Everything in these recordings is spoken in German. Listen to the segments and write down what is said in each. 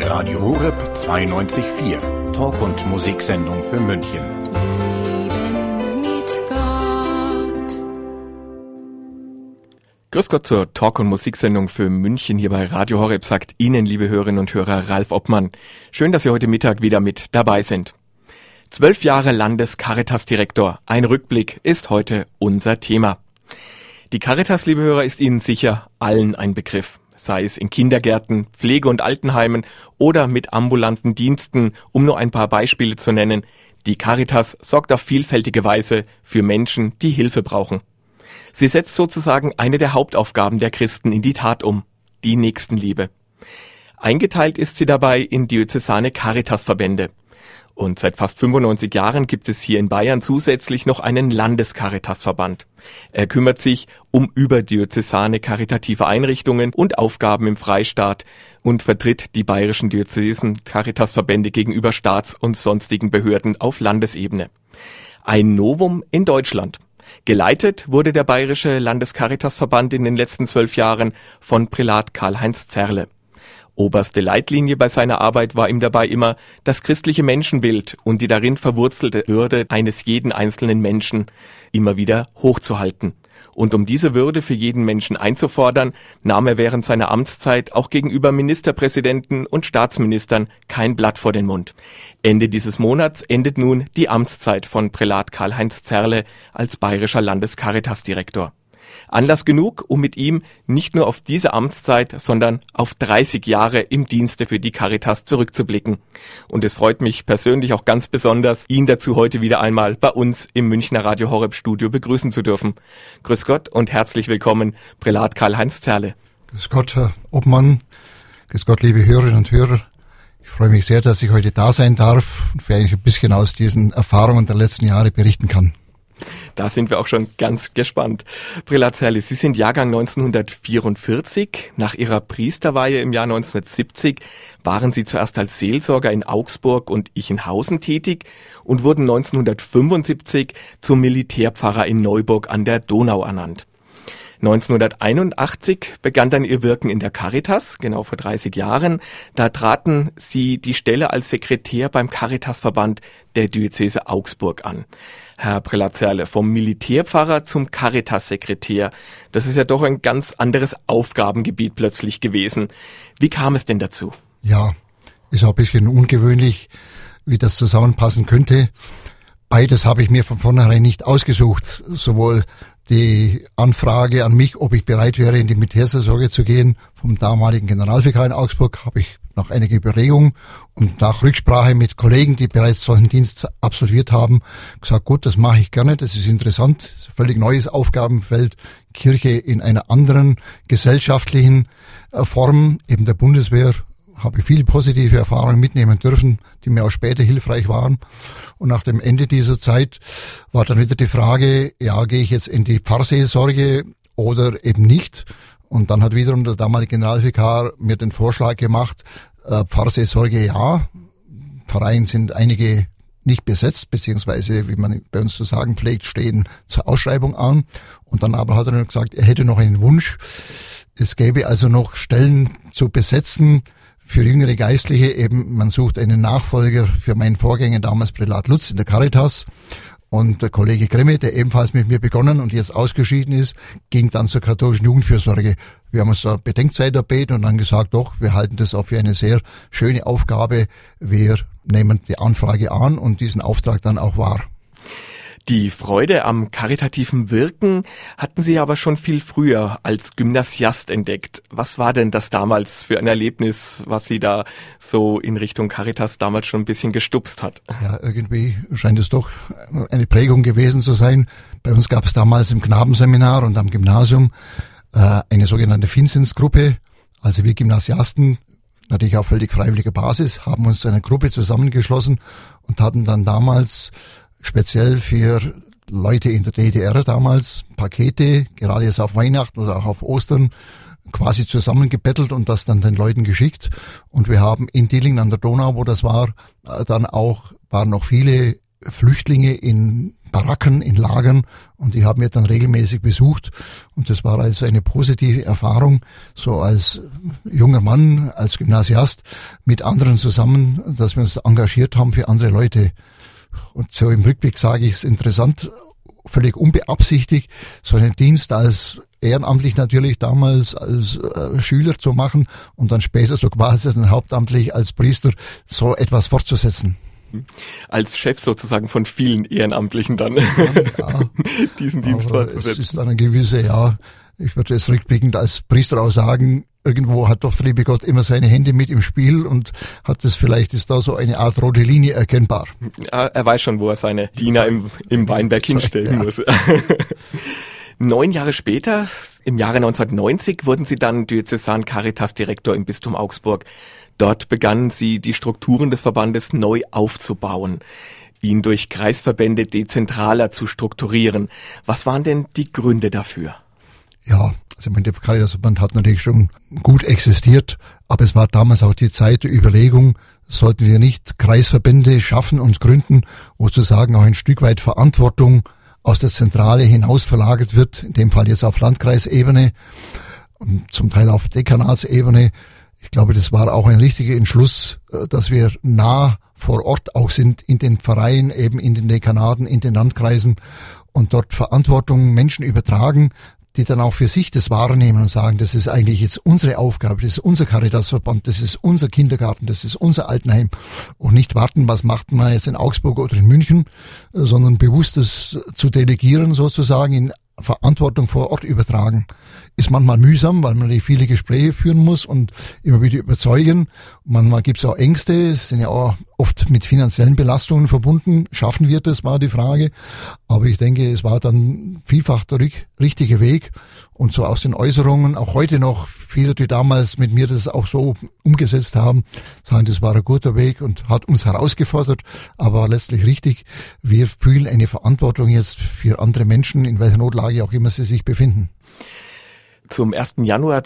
Radio Horeb 92.4, Talk- und Musiksendung für München. Grüß Gott zur Talk- und Musiksendung für München hier bei Radio Horeb, sagt Ihnen, liebe Hörerinnen und Hörer, Ralf Obmann. Schön, dass Sie heute Mittag wieder mit dabei sind. 12 Jahre Landescaritas-Direktor. Ein Rückblick ist heute unser Thema. Die Caritas, liebe Hörer, ist Ihnen sicher allen ein Begriff. Sei es in Kindergärten, Pflege- und Altenheimen oder mit ambulanten Diensten, um nur ein paar Beispiele zu nennen. Die Caritas sorgt auf vielfältige Weise für Menschen, die Hilfe brauchen. Sie setzt sozusagen eine der Hauptaufgaben der Christen in die Tat um, die Nächstenliebe. Eingeteilt ist sie dabei in diözesane Caritasverbände. Und seit fast 95 Jahren gibt es hier in Bayern zusätzlich noch einen Landescaritasverband. Er kümmert sich um überdiözesane karitative Einrichtungen und Aufgaben im Freistaat und vertritt die bayerischen Diözesen-Caritasverbände gegenüber Staats- und sonstigen Behörden auf Landesebene. Ein Novum in Deutschland. Geleitet wurde der Bayerische Landescaritasverband in den letzten 12 Jahren von Prälat Karl-Heinz Zerle. Oberste Leitlinie bei seiner Arbeit war ihm dabei immer das christliche Menschenbild und die darin verwurzelte Würde eines jeden einzelnen Menschen immer wieder hochzuhalten. Und um diese Würde für jeden Menschen einzufordern, nahm er während seiner Amtszeit auch gegenüber Ministerpräsidenten und Staatsministern kein Blatt vor den Mund. Ende dieses Monats endet nun die Amtszeit von Prälat Karl-Heinz Zerle als bayerischer Landescaritas-Direktor. Anlass genug, um mit ihm nicht nur auf diese Amtszeit, sondern auf 30 Jahre im Dienste für die Caritas zurückzublicken. Und es freut mich persönlich auch ganz besonders, ihn dazu heute wieder einmal bei uns im Münchner Radio Horeb Studio begrüßen zu dürfen. Grüß Gott und herzlich willkommen, Prälat Karl-Heinz Zerle. Grüß Gott, Herr Obmann. Grüß Gott, liebe Hörerinnen und Hörer. Ich freue mich sehr, dass ich heute da sein darf und vielleicht ein bisschen aus diesen Erfahrungen der letzten Jahre berichten kann. Da sind wir auch schon ganz gespannt. Prälat Zerle, Sie sind Jahrgang 1944. Nach Ihrer Priesterweihe im Jahr 1970 waren Sie zuerst als Seelsorger in Augsburg und Ichenhausen tätig und wurden 1975 zum Militärpfarrer in Neuburg an der Donau ernannt. 1981 begann dann Ihr Wirken in der Caritas, genau vor 30 Jahren. Da traten Sie die Stelle als Sekretär beim Caritasverband der Diözese Augsburg an. Herr Prälat Zerle, vom Militärpfarrer zum Caritas-Sekretär, das ist ja doch ein ganz anderes Aufgabengebiet plötzlich gewesen. Wie kam es denn dazu? Ja, ist auch ein bisschen ungewöhnlich, wie das zusammenpassen könnte. Beides habe ich mir von vornherein nicht ausgesucht, sowohl die Anfrage an mich, ob ich bereit wäre, in die Militärseelsorge zu gehen, vom damaligen Generalvikar in Augsburg, habe ich nach einiger Überlegung und nach Rücksprache mit Kollegen, die bereits solchen Dienst absolviert haben, gesagt, gut, das mache ich gerne, das ist interessant, das ist ein völlig neues Aufgabenfeld, Kirche in einer anderen gesellschaftlichen Form, eben der Bundeswehr, habe ich viele positive Erfahrungen mitnehmen dürfen, die mir auch später hilfreich waren. Und nach dem Ende dieser Zeit war dann wieder die Frage, ja, gehe ich jetzt in die Pfarrseelsorge oder eben nicht? Und dann hat wiederum der damalige Generalvikar mir den Vorschlag gemacht, Pfarrseelsorge ja, Vereine sind einige nicht besetzt, beziehungsweise, wie man bei uns zu sagen pflegt, stehen zur Ausschreibung an. Und dann aber hat er gesagt, er hätte noch einen Wunsch. Es gäbe also noch Stellen zu besetzen, für jüngere Geistliche eben, man sucht einen Nachfolger für meinen Vorgänger, damals Prälat Lutz in der Caritas. Und der Kollege Grimme, der ebenfalls mit mir begonnen und jetzt ausgeschieden ist, ging dann zur katholischen Jugendfürsorge. Wir haben uns da Bedenkzeit erbeten und dann gesagt, doch, wir halten das auch für eine sehr schöne Aufgabe. Wir nehmen die Anfrage an und diesen Auftrag dann auch wahr. Die Freude am karitativen Wirken hatten Sie aber schon viel früher als Gymnasiast entdeckt. Was war denn das damals für ein Erlebnis, was Sie da so in Richtung Caritas damals schon ein bisschen gestupst hat? Ja, irgendwie scheint es doch eine Prägung gewesen zu sein. Bei uns gab es damals im Knabenseminar und am Gymnasium eine sogenannte Vinzenzgruppe. Also wir Gymnasiasten, natürlich auf völlig freiwilliger Basis, haben uns zu einer Gruppe zusammengeschlossen und hatten dann damals speziell für Leute in der DDR damals Pakete, gerade jetzt auf Weihnachten oder auch auf Ostern, quasi zusammengebettelt und das dann den Leuten geschickt. Und wir haben in Dillingen an der Donau, wo das war, dann auch, waren noch viele Flüchtlinge in Baracken, in Lagern, und die haben wir dann regelmäßig besucht, und das war also eine positive Erfahrung, so als junger Mann, als Gymnasiast mit anderen zusammen, dass wir uns engagiert haben für andere Leute. Und so im Rückblick sage ich es interessant, völlig unbeabsichtigt, so einen Dienst als ehrenamtlich natürlich damals als Schüler zu machen und dann später so quasi dann hauptamtlich als Priester so etwas fortzusetzen. Als Chef sozusagen von vielen Ehrenamtlichen dann diesen Dienst fortzusetzen. Es ist dann eine gewisse, ich würde es rückblickend als Priester auch sagen, irgendwo hat doch der liebe Gott immer seine Hände mit im Spiel und ist da so eine Art rote Linie erkennbar. Er weiß schon, wo er seine Diener im Weinberg hinstellen muss. 9 Jahre später, im Jahre 1990, wurden Sie dann Diözesan-Caritas-Direktor im Bistum Augsburg. Dort begannen Sie, die Strukturen des Verbandes neu aufzubauen, ihn durch Kreisverbände dezentraler zu strukturieren. Was waren denn die Gründe dafür? Ja, also der Caritasverband hat natürlich schon gut existiert, aber es war damals auch die Zeit der Überlegung, sollten wir nicht Kreisverbände schaffen und gründen, wo sozusagen auch ein Stück weit Verantwortung aus der Zentrale hinaus verlagert wird, in dem Fall jetzt auf Landkreisebene und zum Teil auf Dekanatsebene. Ich glaube, das war auch ein richtiger Entschluss, dass wir nah vor Ort auch sind, in den Vereinen, eben in den Dekanaten, in den Landkreisen und dort Verantwortung Menschen übertragen, die dann auch für sich das wahrnehmen und sagen, das ist eigentlich jetzt unsere Aufgabe, das ist unser Caritasverband, das ist unser Kindergarten, das ist unser Altenheim, und nicht warten, was macht man jetzt in Augsburg oder in München, sondern bewusst das zu delegieren, sozusagen in Verantwortung vor Ort übertragen. Ist manchmal mühsam, weil man viele Gespräche führen muss und immer wieder überzeugen. Manchmal gibt es auch Ängste, es sind ja auch oft mit finanziellen Belastungen verbunden. Schaffen wir das, war die Frage. Aber ich denke, es war dann vielfach der richtige Weg. Und so aus den Äußerungen, auch heute noch, viele, die damals mit mir das auch so umgesetzt haben, sagen, das war ein guter Weg und hat uns herausgefordert, aber war letztlich richtig. Wir fühlen eine Verantwortung jetzt für andere Menschen, in welcher Notlage auch immer sie sich befinden. Zum 1. Januar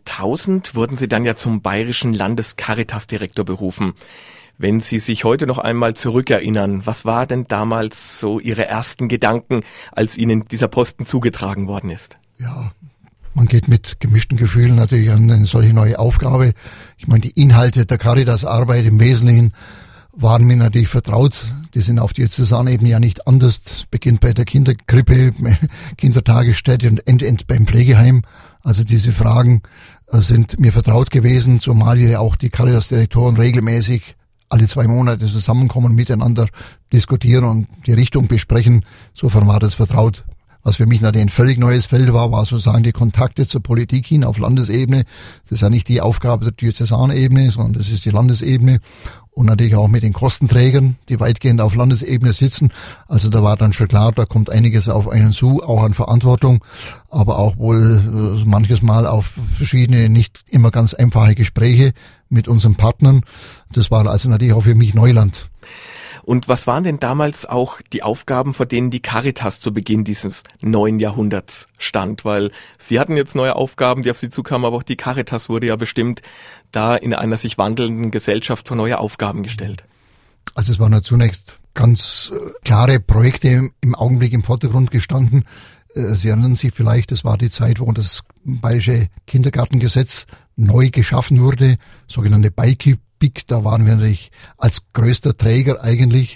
2000 wurden Sie dann ja zum bayerischen Landescaritas-Direktor berufen. Wenn Sie sich heute noch einmal zurückerinnern, was war denn damals so Ihre ersten Gedanken, als Ihnen dieser Posten zugetragen worden ist? Ja, man geht mit gemischten Gefühlen natürlich an eine solche neue Aufgabe. Ich meine, die Inhalte der Caritas-Arbeit im Wesentlichen waren mir natürlich vertraut. Die sind auf Diözesanebene ja nicht anders. Beginnt bei der Kinderkrippe, Kindertagesstätte und endet beim Pflegeheim. Also diese Fragen sind mir vertraut gewesen, zumal wir ja auch die Caritas-Direktoren regelmäßig alle 2 Monate zusammenkommen, miteinander diskutieren und die Richtung besprechen. Insofern war das vertraut. Was für mich natürlich ein völlig neues Feld war sozusagen die Kontakte zur Politik hin auf Landesebene. Das ist ja nicht die Aufgabe der Diözesanebene, sondern das ist die Landesebene. Und natürlich auch mit den Kostenträgern, die weitgehend auf Landesebene sitzen. Also da war dann schon klar, da kommt einiges auf einen zu, auch an Verantwortung, aber auch wohl manches Mal auf verschiedene, nicht immer ganz einfache Gespräche mit unseren Partnern. Das war also natürlich auch für mich Neuland. Und was waren denn damals auch die Aufgaben, vor denen die Caritas zu Beginn dieses neuen Jahrhunderts stand? Weil Sie hatten jetzt neue Aufgaben, die auf Sie zukamen, aber auch die Caritas wurde ja bestimmt da in einer sich wandelnden Gesellschaft vor neue Aufgaben gestellt. Also es waren ja zunächst ganz klare Projekte im Augenblick im Vordergrund gestanden. Sie erinnern sich vielleicht, das war die Zeit, wo das bayerische Kindergartengesetz neu geschaffen wurde, sogenannte BeiKi. Da waren wir natürlich als größter Träger eigentlich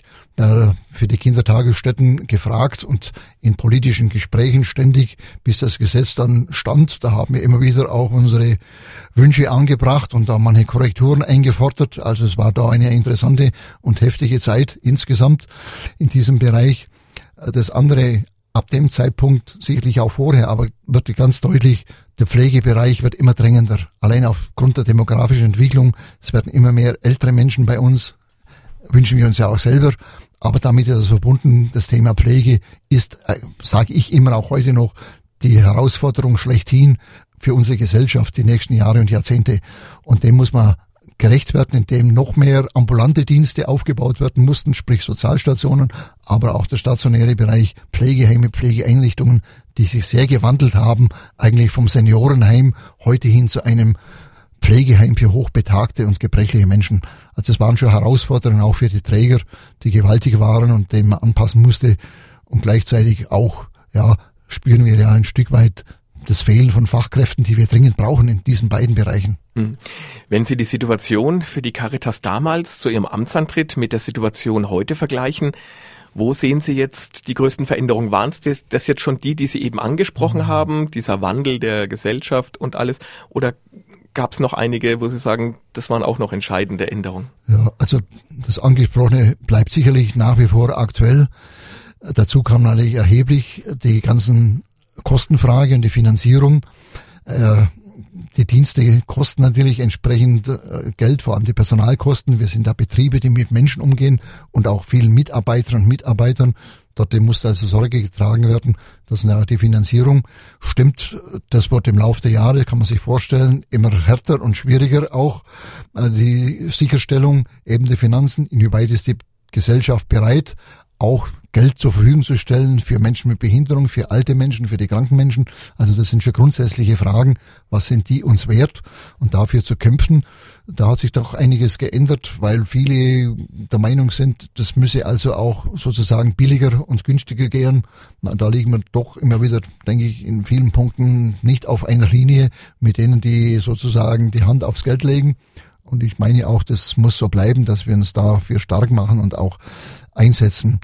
für die Kindertagesstätten gefragt und in politischen Gesprächen ständig, bis das Gesetz dann stand. Da haben wir immer wieder auch unsere Wünsche angebracht und da manche Korrekturen eingefordert. Also es war da eine interessante und heftige Zeit insgesamt in diesem Bereich. Das andere, ab dem Zeitpunkt, sicherlich auch vorher, aber wird ganz deutlich, der Pflegebereich wird immer drängender. Allein aufgrund der demografischen Entwicklung, es werden immer mehr ältere Menschen bei uns, wünschen wir uns ja auch selber. Aber damit ist es verbunden, das Thema Pflege ist, sage ich immer auch heute noch, die Herausforderung schlechthin für unsere Gesellschaft die nächsten Jahre und Jahrzehnte. Und dem muss man gerecht werden, indem noch mehr ambulante Dienste aufgebaut werden mussten, sprich Sozialstationen, aber auch der stationäre Bereich, Pflegeheime, Pflegeeinrichtungen, die sich sehr gewandelt haben, eigentlich vom Seniorenheim heute hin zu einem Pflegeheim für hochbetagte und gebrechliche Menschen. Also es waren schon Herausforderungen auch für die Träger, die gewaltig waren und denen man anpassen musste. Und gleichzeitig auch, spüren wir ja ein Stück weit das Fehlen von Fachkräften, die wir dringend brauchen in diesen beiden Bereichen. Wenn Sie die Situation für die Caritas damals zu Ihrem Amtsantritt mit der Situation heute vergleichen, wo sehen Sie jetzt die größten Veränderungen? Waren es das jetzt schon die Sie eben angesprochen haben, dieser Wandel der Gesellschaft und alles? Oder gab es noch einige, wo Sie sagen, das waren auch noch entscheidende Änderungen? Ja, also das Angesprochene bleibt sicherlich nach wie vor aktuell. Dazu kam natürlich erheblich die ganzen Kostenfrage und die Finanzierung. Die Dienste kosten natürlich entsprechend Geld, vor allem die Personalkosten. Wir sind da Betriebe, die mit Menschen umgehen und auch vielen Mitarbeiterinnen und Mitarbeitern. Dort muss also Sorge getragen werden, dass die Finanzierung stimmt. Das wird im Laufe der Jahre, kann man sich vorstellen, immer härter und schwieriger. Auch die Sicherstellung eben der Finanzen, inwieweit ist die Gesellschaft bereit, auch Geld zur Verfügung zu stellen für Menschen mit Behinderung, für alte Menschen, für die kranken Menschen. Also das sind schon grundsätzliche Fragen. Was sind die uns wert? Und dafür zu kämpfen, da hat sich doch einiges geändert, weil viele der Meinung sind, das müsse also auch sozusagen billiger und günstiger gehen. Da liegen wir doch immer wieder, denke ich, in vielen Punkten nicht auf einer Linie mit denen, die sozusagen die Hand aufs Geld legen. Und ich meine auch, das muss so bleiben, dass wir uns dafür stark machen und auch einsetzen.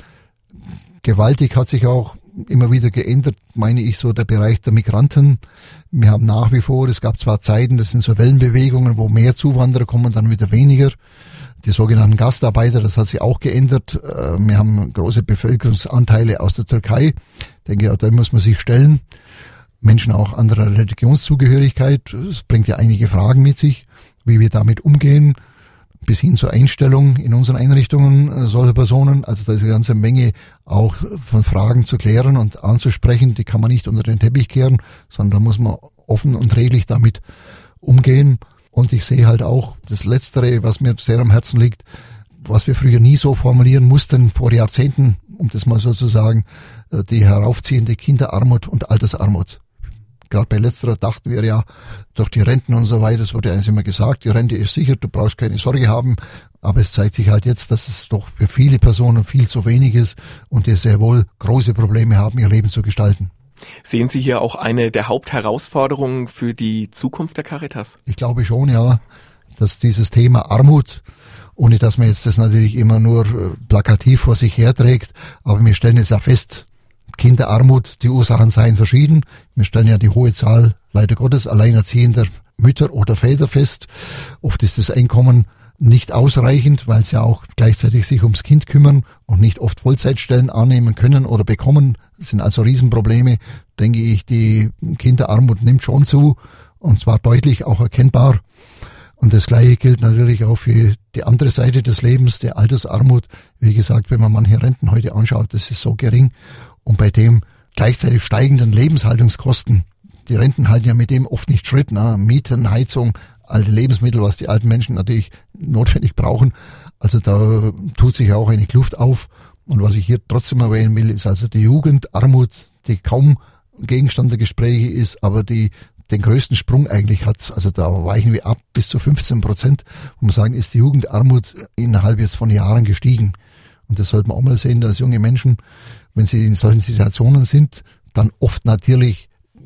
Gewaltig hat sich auch immer wieder geändert, meine ich, so der Bereich der Migranten. Wir haben nach wie vor, es gab zwar Zeiten, das sind so Wellenbewegungen, wo mehr Zuwanderer kommen, dann wieder weniger. Die sogenannten Gastarbeiter, das hat sich auch geändert. Wir haben große Bevölkerungsanteile aus der Türkei. Ich denke, da muss man sich stellen. Menschen auch anderer Religionszugehörigkeit. Das bringt ja einige Fragen mit sich, wie wir damit umgehen. Bis hin zur Einstellung in unseren Einrichtungen solcher Personen. Also da ist eine ganze Menge auch von Fragen zu klären und anzusprechen. Die kann man nicht unter den Teppich kehren, sondern da muss man offen und redlich damit umgehen. Und ich sehe halt auch das Letztere, was mir sehr am Herzen liegt, was wir früher nie so formulieren mussten, vor Jahrzehnten, um das mal so zu sagen, die heraufziehende Kinderarmut und Altersarmut. Gerade bei letzterer dachten wir ja, durch die Renten und so weiter, es wurde eigentlich immer gesagt, die Rente ist sicher, du brauchst keine Sorge haben. Aber es zeigt sich halt jetzt, dass es doch für viele Personen viel zu wenig ist und die sehr wohl große Probleme haben, ihr Leben zu gestalten. Sehen Sie hier auch eine der Hauptherausforderungen für die Zukunft der Caritas? Ich glaube schon, ja, dass dieses Thema Armut, ohne dass man jetzt das natürlich immer nur plakativ vor sich herträgt, aber wir stellen es ja fest, Kinderarmut, die Ursachen seien verschieden. Wir stellen ja die hohe Zahl, leider Gottes, alleinerziehender Mütter oder Väter fest. Oft ist das Einkommen nicht ausreichend, weil sie ja auch gleichzeitig sich ums Kind kümmern und nicht oft Vollzeitstellen annehmen können oder bekommen. Das sind also Riesenprobleme. Denke ich, die Kinderarmut nimmt schon zu und zwar deutlich auch erkennbar. Und das Gleiche gilt natürlich auch für die andere Seite des Lebens, der Altersarmut. Wie gesagt, wenn man manche Renten heute anschaut, das ist so gering. Und bei dem gleichzeitig steigenden Lebenshaltungskosten, die Renten halten ja mit dem oft nicht Schritt, Mieten, Heizung, alte Lebensmittel, was die alten Menschen natürlich notwendig brauchen. Also da tut sich auch eine Kluft auf. Und was ich hier trotzdem erwähnen will, ist also die Jugendarmut, die kaum Gegenstand der Gespräche ist, aber die den größten Sprung eigentlich hat. Also da weichen wir ab bis zu 15%. wo man sagen, ist die Jugendarmut innerhalb jetzt von Jahren gestiegen. Und das sollte man auch mal sehen, dass junge Menschen, wenn sie in solchen Situationen sind, dann oft natürlich,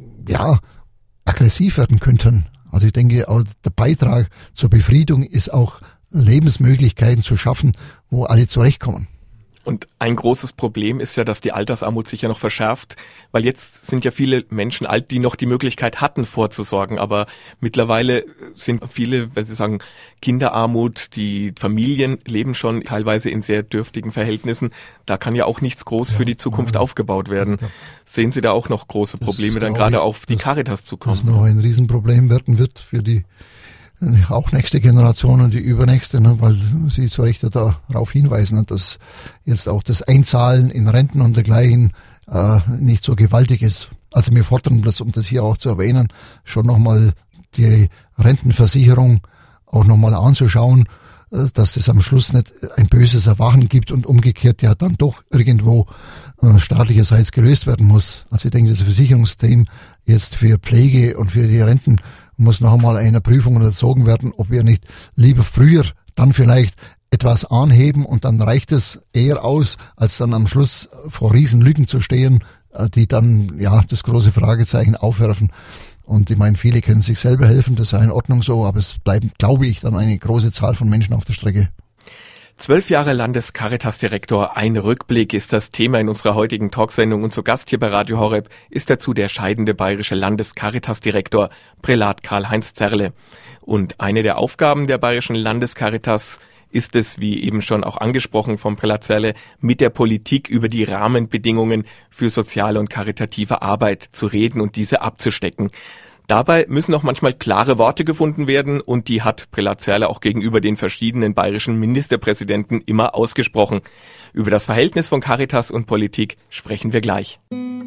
aggressiv werden könnten. Also ich denke, auch der Beitrag zur Befriedung ist auch Lebensmöglichkeiten zu schaffen, wo alle zurechtkommen. Und ein großes Problem ist ja, dass die Altersarmut sich ja noch verschärft, weil jetzt sind ja viele Menschen alt, die noch die Möglichkeit hatten, vorzusorgen. Aber mittlerweile sind viele, wenn Sie sagen, Kinderarmut, die Familien leben schon teilweise in sehr dürftigen Verhältnissen. Da kann ja auch nichts groß für die Zukunft aufgebaut werden. Sehen Sie da auch noch große Probleme, dann gerade auf die Caritas zu kommen? Das noch ein Riesenproblem werden wird für die auch nächste Generation und die übernächste, weil Sie zu Recht darauf hinweisen, dass jetzt auch das Einzahlen in Renten und dergleichen nicht so gewaltig ist. Also wir fordern das, um das hier auch zu erwähnen, schon nochmal die Rentenversicherung auch nochmal anzuschauen, dass es am Schluss nicht ein böses Erwachen gibt und umgekehrt ja dann doch irgendwo staatlicherseits gelöst werden muss. Also ich denke, das Versicherungssystem jetzt für Pflege und für die Renten muss noch einmal einer Prüfung unterzogen werden, ob wir nicht lieber früher dann vielleicht etwas anheben und dann reicht es eher aus, als dann am Schluss vor Riesenlücken zu stehen, die dann das große Fragezeichen aufwerfen. Und ich meine, viele können sich selber helfen, das ist ja in Ordnung so, aber es bleiben, glaube ich, dann eine große Zahl von Menschen auf der Strecke. 12 Jahre Landes-Caritas-Direktor, ein Rückblick ist das Thema in unserer heutigen Talksendung und zu Gast hier bei Radio Horeb ist dazu der scheidende bayerische Landes-Caritas-Direktor Prälat Karl-Heinz Zerle. Und eine der Aufgaben der bayerischen Landescaritas ist es, wie eben schon auch angesprochen vom Prälat Zerle, mit der Politik über die Rahmenbedingungen für soziale und karitative Arbeit zu reden und diese abzustecken. Dabei müssen auch manchmal klare Worte gefunden werden und die hat Prälat Zerle auch gegenüber den verschiedenen bayerischen Ministerpräsidenten immer ausgesprochen. Über das Verhältnis von Caritas und Politik sprechen wir gleich.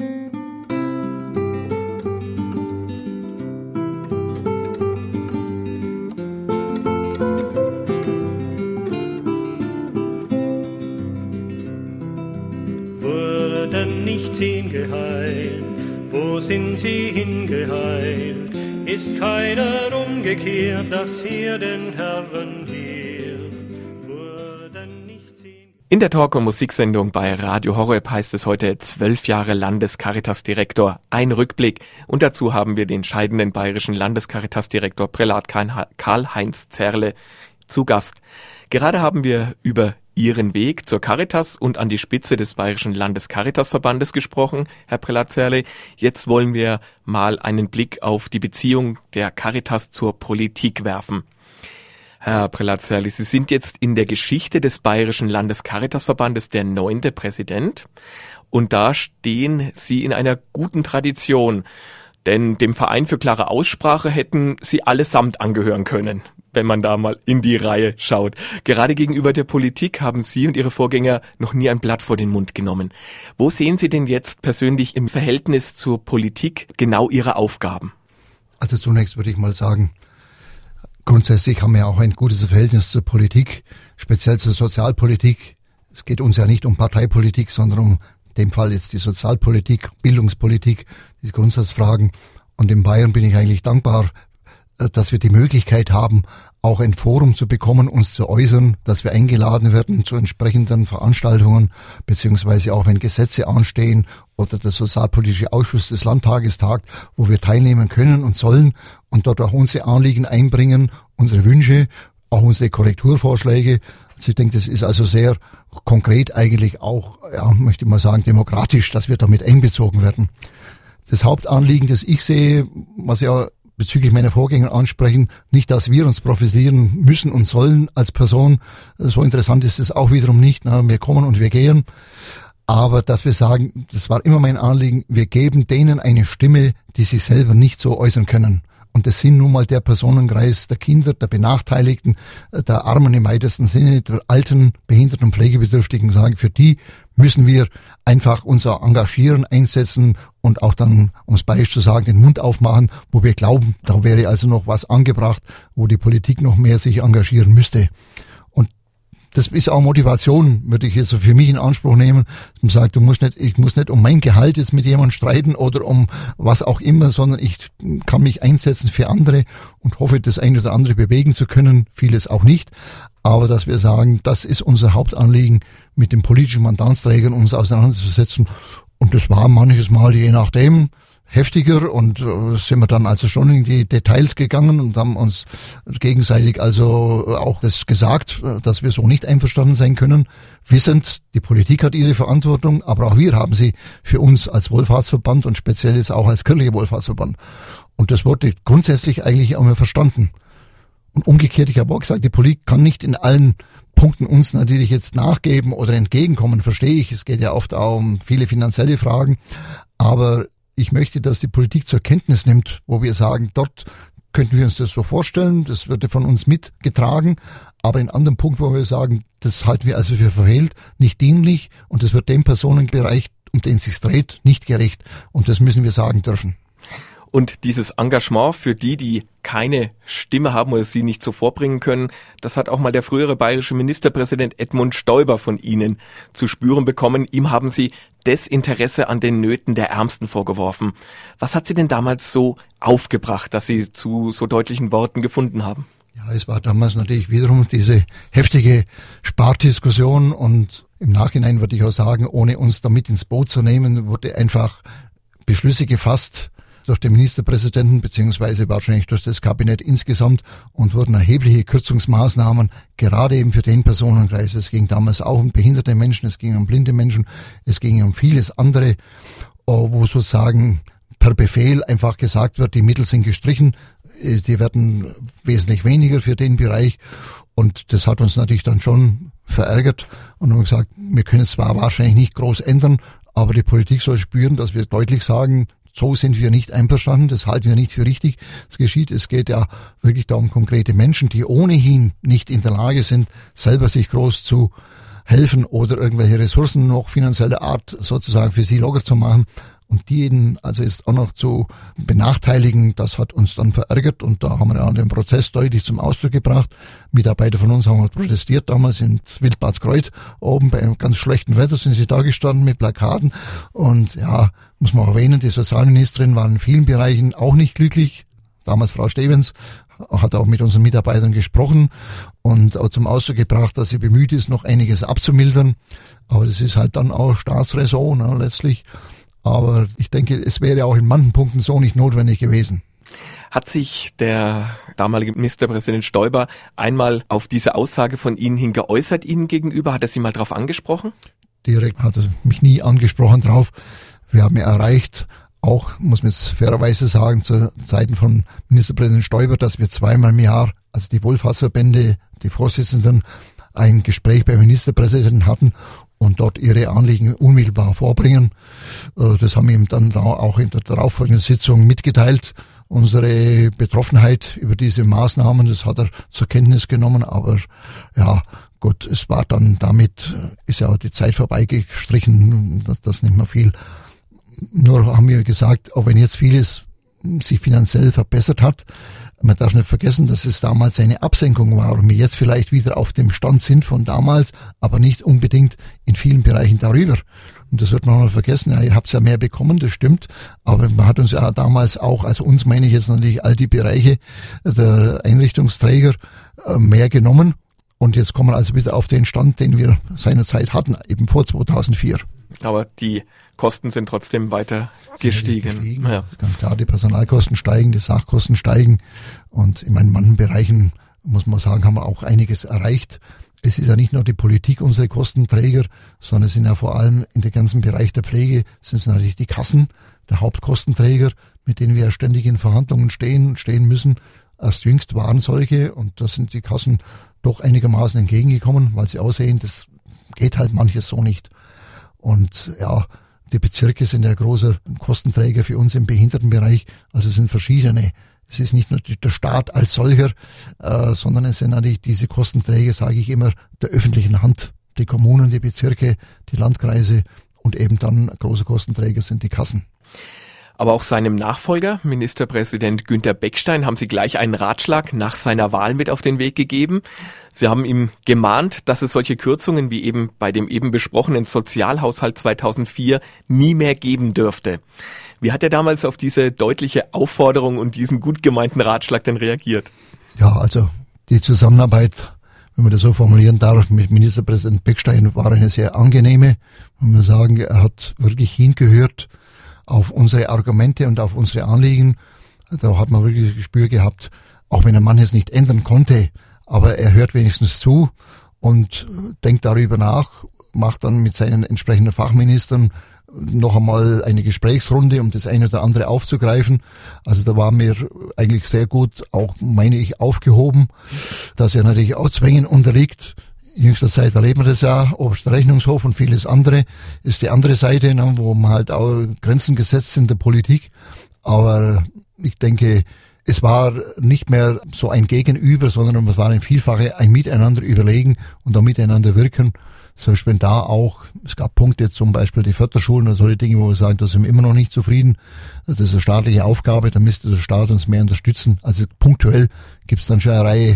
Wurden nicht 10 geheilt? Wo sind sie hingeheilt? Ist keiner umgekehrt, das Herdenherrenheer? Wurden nicht 10... In der Talk- und Musiksendung bei Radio Horeb heißt es heute 12 Jahre Landescaritas-Direktor, ein Rückblick. Und dazu haben wir den scheidenden bayerischen Landescaritas-Direktor Prälat Karl-Heinz Zerle zu Gast. Gerade haben wir über Ihren Weg zur Caritas und an die Spitze des Bayerischen Landescaritasverbandes gesprochen, Herr Prälat Zerle. Jetzt wollen wir mal einen Blick auf die Beziehung der Caritas zur Politik werfen. Herr Prälat Zerle, Sie sind jetzt in der Geschichte des Bayerischen Landescaritasverbandes der 9. Präsident und da stehen Sie in einer guten Tradition. Denn dem Verein für klare Aussprache hätten Sie allesamt angehören können, wenn man da mal in die Reihe schaut. Gerade gegenüber der Politik haben Sie und Ihre Vorgänger noch nie ein Blatt vor den Mund genommen. Wo sehen Sie denn jetzt persönlich im Verhältnis zur Politik genau Ihre Aufgaben? Also zunächst würde ich mal sagen, grundsätzlich haben wir auch ein gutes Verhältnis zur Politik, speziell zur Sozialpolitik. Es geht uns ja nicht um Parteipolitik, sondern um in dem Fall jetzt die Sozialpolitik, Bildungspolitik, diese Grundsatzfragen. Und in Bayern bin ich eigentlich dankbar, dass wir die Möglichkeit haben, auch ein Forum zu bekommen, uns zu äußern, dass wir eingeladen werden zu entsprechenden Veranstaltungen, beziehungsweise auch wenn Gesetze anstehen oder der Sozialpolitische Ausschuss des Landtages tagt, wo wir teilnehmen können und sollen und dort auch unsere Anliegen einbringen, unsere Wünsche, auch unsere Korrekturvorschläge. Also ich denke, das ist also sehr konkret eigentlich auch, möchte ich mal sagen, demokratisch, dass wir damit einbezogen werden. Das Hauptanliegen, das ich sehe, was ja bezüglich meiner Vorgänger ansprechen, nicht, dass wir uns profilieren müssen und sollen als Person. So interessant ist es auch wiederum nicht. Wir kommen und wir gehen. Aber dass wir sagen, das war immer mein Anliegen, wir geben denen eine Stimme, die sich selber nicht so äußern können. Und das sind nun mal der Personenkreis der Kinder, der Benachteiligten, der Armen im weitesten Sinne, der alten, behinderten, pflegebedürftigen, sagen, für die müssen wir einfach unser Engagieren einsetzen und auch dann, um es bayerisch zu sagen, den Mund aufmachen, wo wir glauben, da wäre also noch was angebracht, wo die Politik noch mehr sich engagieren müsste. Und das ist auch Motivation, würde ich jetzt so für mich in Anspruch nehmen. Man sagt, ich muss nicht um mein Gehalt jetzt mit jemandem streiten oder um was auch immer, sondern ich kann mich einsetzen für andere und hoffe, das eine oder andere bewegen zu können, vieles auch nicht. Aber dass wir sagen, das ist unser Hauptanliegen, mit den politischen Mandatsträgern uns auseinanderzusetzen. Und das war manches Mal, je nachdem, heftiger und sind wir dann also schon in die Details gegangen und haben uns gegenseitig also auch das gesagt, dass wir so nicht einverstanden sein können. Wissend, die Politik hat ihre Verantwortung, aber auch wir haben sie für uns als Wohlfahrtsverband und speziell jetzt auch als kirchlicher Wohlfahrtsverband. Und das wurde grundsätzlich eigentlich auch mal verstanden. Und umgekehrt, ich habe auch gesagt, die Politik kann nicht in allen Punkten uns natürlich jetzt nachgeben oder entgegenkommen, verstehe ich. Es geht ja oft auch um viele finanzielle Fragen, aber ich möchte, dass die Politik zur Kenntnis nimmt, wo wir sagen, dort könnten wir uns das so vorstellen, das wird von uns mitgetragen, aber in anderen Punkten, wo wir sagen, das halten wir also für verfehlt, nicht dienlich und das wird dem Personenbereich, um den es sich dreht, nicht gerecht und das müssen wir sagen dürfen. Und dieses Engagement für die keine Stimme haben oder sie nicht so vorbringen können, das hat auch mal der frühere bayerische Ministerpräsident Edmund Stoiber von Ihnen zu spüren bekommen. Ihm haben Sie Desinteresse an den Nöten der Ärmsten vorgeworfen. Was hat Sie denn damals so aufgebracht, dass Sie zu so deutlichen Worten gefunden haben? Ja, es war damals natürlich wiederum diese heftige Spardiskussion und im Nachhinein würde ich auch sagen, ohne uns damit ins Boot zu nehmen, wurde einfach Beschlüsse gefasst durch den Ministerpräsidenten beziehungsweise wahrscheinlich durch das Kabinett insgesamt und wurden erhebliche Kürzungsmaßnahmen gerade eben für den Personenkreis. Es ging damals auch um behinderte Menschen, es ging um blinde Menschen, es ging um vieles andere, wo sozusagen per Befehl einfach gesagt wird, die Mittel sind gestrichen, die werden wesentlich weniger für den Bereich und das hat uns natürlich dann schon verärgert und haben gesagt, wir können es zwar wahrscheinlich nicht groß ändern, aber die Politik soll spüren, dass wir deutlich sagen, so sind wir nicht einverstanden, das halten wir nicht für richtig. Es geschieht, es geht ja wirklich da um konkrete Menschen, die ohnehin nicht in der Lage sind, selber sich groß zu helfen oder irgendwelche Ressourcen noch finanzieller Art sozusagen für sie locker zu machen. Und diejenigen also ist auch noch zu benachteiligen, das hat uns dann verärgert und da haben wir ja den Protest deutlich zum Ausdruck gebracht. Mitarbeiter von uns haben protestiert damals in Wildbad Kreuth, oben bei einem ganz schlechten Wetter sind sie da gestanden mit Plakaten und ja, muss man auch erwähnen, die Sozialministerin war in vielen Bereichen auch nicht glücklich. Damals Frau Stevens hat auch mit unseren Mitarbeitern gesprochen und auch zum Ausdruck gebracht, dass sie bemüht ist, noch einiges abzumildern. Aber das ist halt dann auch Staatsräson, ne, letztlich. Aber ich denke, es wäre auch in manchen Punkten so nicht notwendig gewesen. Hat sich der damalige Ministerpräsident Stoiber einmal auf diese Aussage von Ihnen hin geäußert, Ihnen gegenüber? Hat er Sie mal drauf angesprochen? Direkt hat er mich nie angesprochen drauf. Wir haben ja erreicht, auch, muss man jetzt fairerweise sagen, zu Zeiten von Ministerpräsident Stoiber, dass wir zweimal im Jahr, also die Wohlfahrtsverbände, die Vorsitzenden, ein Gespräch beim Ministerpräsidenten hatten und dort ihre Anliegen unmittelbar vorbringen. Das haben wir ihm dann auch in der darauffolgenden Sitzung mitgeteilt. Unsere Betroffenheit über diese Maßnahmen, das hat er zur Kenntnis genommen, aber ja, gut, es war dann damit, ist ja auch die Zeit vorbeigestrichen, das nicht mehr viel. Nur haben wir gesagt, auch wenn jetzt vieles sich finanziell verbessert hat, man darf nicht vergessen, dass es damals eine Absenkung war und wir jetzt vielleicht wieder auf dem Stand sind von damals, aber nicht unbedingt in vielen Bereichen darüber. Und das wird man mal vergessen. Ja, ihr habt ja mehr bekommen, das stimmt, aber man hat uns ja damals auch, also uns meine ich jetzt natürlich all die Bereiche der Einrichtungsträger mehr genommen und jetzt kommen wir also wieder auf den Stand, den wir seinerzeit hatten, eben vor 2004. Aber die Kosten sind trotzdem weiter gestiegen. Ja. Ganz klar, die Personalkosten steigen, die Sachkosten steigen. Und in manchen Bereichen, muss man sagen, haben wir auch einiges erreicht. Es ist ja nicht nur die Politik unsere Kostenträger, sondern es sind ja vor allem in dem ganzen Bereich der Pflege, sind es natürlich die Kassen, der Hauptkostenträger, mit denen wir ja ständig in Verhandlungen stehen müssen. Erst jüngst waren solche und da sind die Kassen doch einigermaßen entgegengekommen, weil sie aussehen, das geht halt manches so nicht. Und ja, die Bezirke sind ja großer Kostenträger für uns im Behindertenbereich, also es sind verschiedene. Es ist nicht nur der Staat als solcher, sondern es sind natürlich diese Kostenträger, sage ich immer, der öffentlichen Hand. Die Kommunen, die Bezirke, die Landkreise und eben dann große Kostenträger sind die Kassen. Aber auch seinem Nachfolger, Ministerpräsident Günther Beckstein, haben Sie gleich einen Ratschlag nach seiner Wahl mit auf den Weg gegeben. Sie haben ihm gemahnt, dass es solche Kürzungen wie eben bei dem eben besprochenen Sozialhaushalt 2004 nie mehr geben dürfte. Wie hat er damals auf diese deutliche Aufforderung und diesen gut gemeinten Ratschlag denn reagiert? Ja, also die Zusammenarbeit, wenn man das so formulieren darf, mit Ministerpräsident Beckstein war eine sehr angenehme. Man muss sagen, er hat wirklich hingehört auf unsere Argumente und auf unsere Anliegen. Da hat man wirklich das Gespür gehabt, auch wenn er manches nicht ändern konnte, aber er hört wenigstens zu und denkt darüber nach, macht dann mit seinen entsprechenden Fachministern noch einmal eine Gesprächsrunde, um das eine oder andere aufzugreifen. Also da war mir eigentlich sehr gut, auch meine ich, aufgehoben, dass er natürlich auch Zwängen unterliegt. In jüngster Zeit erleben wir das ja, Oberster Rechnungshof und vieles andere, ist die andere Seite, wo man halt auch Grenzen gesetzt sind der Politik. Aber ich denke, es war nicht mehr so ein Gegenüber, sondern es war ein Vielfache ein Miteinander überlegen und auch miteinander wirken. Zum Beispiel da auch, es gab Punkte, zum Beispiel die Förderschulen oder solche Dinge, wo wir sagen, da sind wir immer noch nicht zufrieden. Das ist eine staatliche Aufgabe, da müsste der Staat uns mehr unterstützen. Also punktuell gibt es dann schon eine Reihe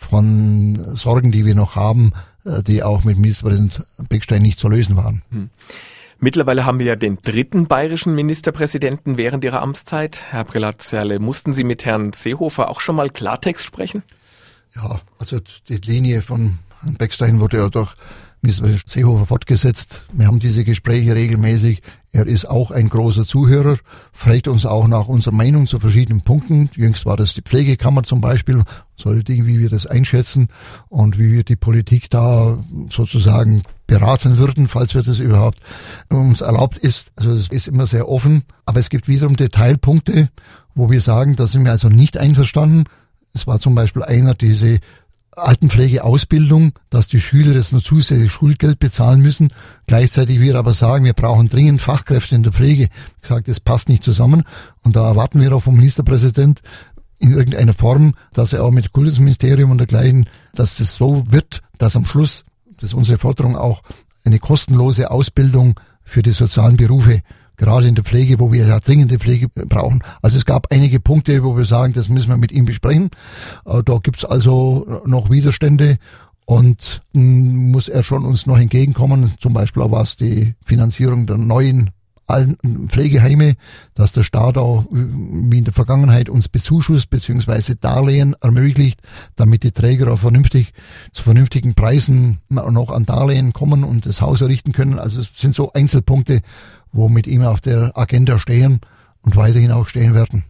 von Sorgen, die wir noch haben, die auch mit Ministerpräsident Beckstein nicht zu lösen waren. Mittlerweile haben wir ja den dritten bayerischen Ministerpräsidenten während Ihrer Amtszeit. Herr Prelat-Zerle, mussten Sie mit Herrn Seehofer auch schon mal Klartext sprechen? Ja, also die Linie von Herrn Beckstein wurde ja durch Ministerpräsident Seehofer fortgesetzt. Wir haben diese Gespräche regelmäßig. Er ist auch ein großer Zuhörer, fragt uns auch nach unserer Meinung zu verschiedenen Punkten. Jüngst war das die Pflegekammer zum Beispiel, solche Dinge, wie wir das einschätzen und wie wir die Politik da sozusagen beraten würden, falls wir das überhaupt uns erlaubt ist. Also es ist immer sehr offen, aber es gibt wiederum Detailpunkte, wo wir sagen, da sind wir also nicht einverstanden. Es war zum Beispiel diese Altenpflegeausbildung, dass die Schüler jetzt nur zusätzlich Schulgeld bezahlen müssen. Gleichzeitig wir aber sagen, wir brauchen dringend Fachkräfte in der Pflege. Ich gesagt, das passt nicht zusammen. Und da erwarten wir auch vom Ministerpräsident in irgendeiner Form, dass er auch mit Kultusministerium und dergleichen, dass das so wird, dass am Schluss, das ist unsere Forderung auch, eine kostenlose Ausbildung für die sozialen Berufe, gerade in der Pflege, wo wir ja dringende Pflege brauchen. Also es gab einige Punkte, wo wir sagen, das müssen wir mit ihm besprechen. Da gibt's also noch Widerstände und muss er schon uns noch entgegenkommen. Zum Beispiel auch was die Finanzierung der neuen Pflegeheime, dass der Staat auch wie in der Vergangenheit uns bezuschusst bzw. Darlehen ermöglicht, damit die Träger auch zu vernünftigen Preisen noch an Darlehen kommen und das Haus errichten können. Also es sind so Einzelpunkte, wo mit ihm auf der Agenda stehen und weiterhin auch stehen werden.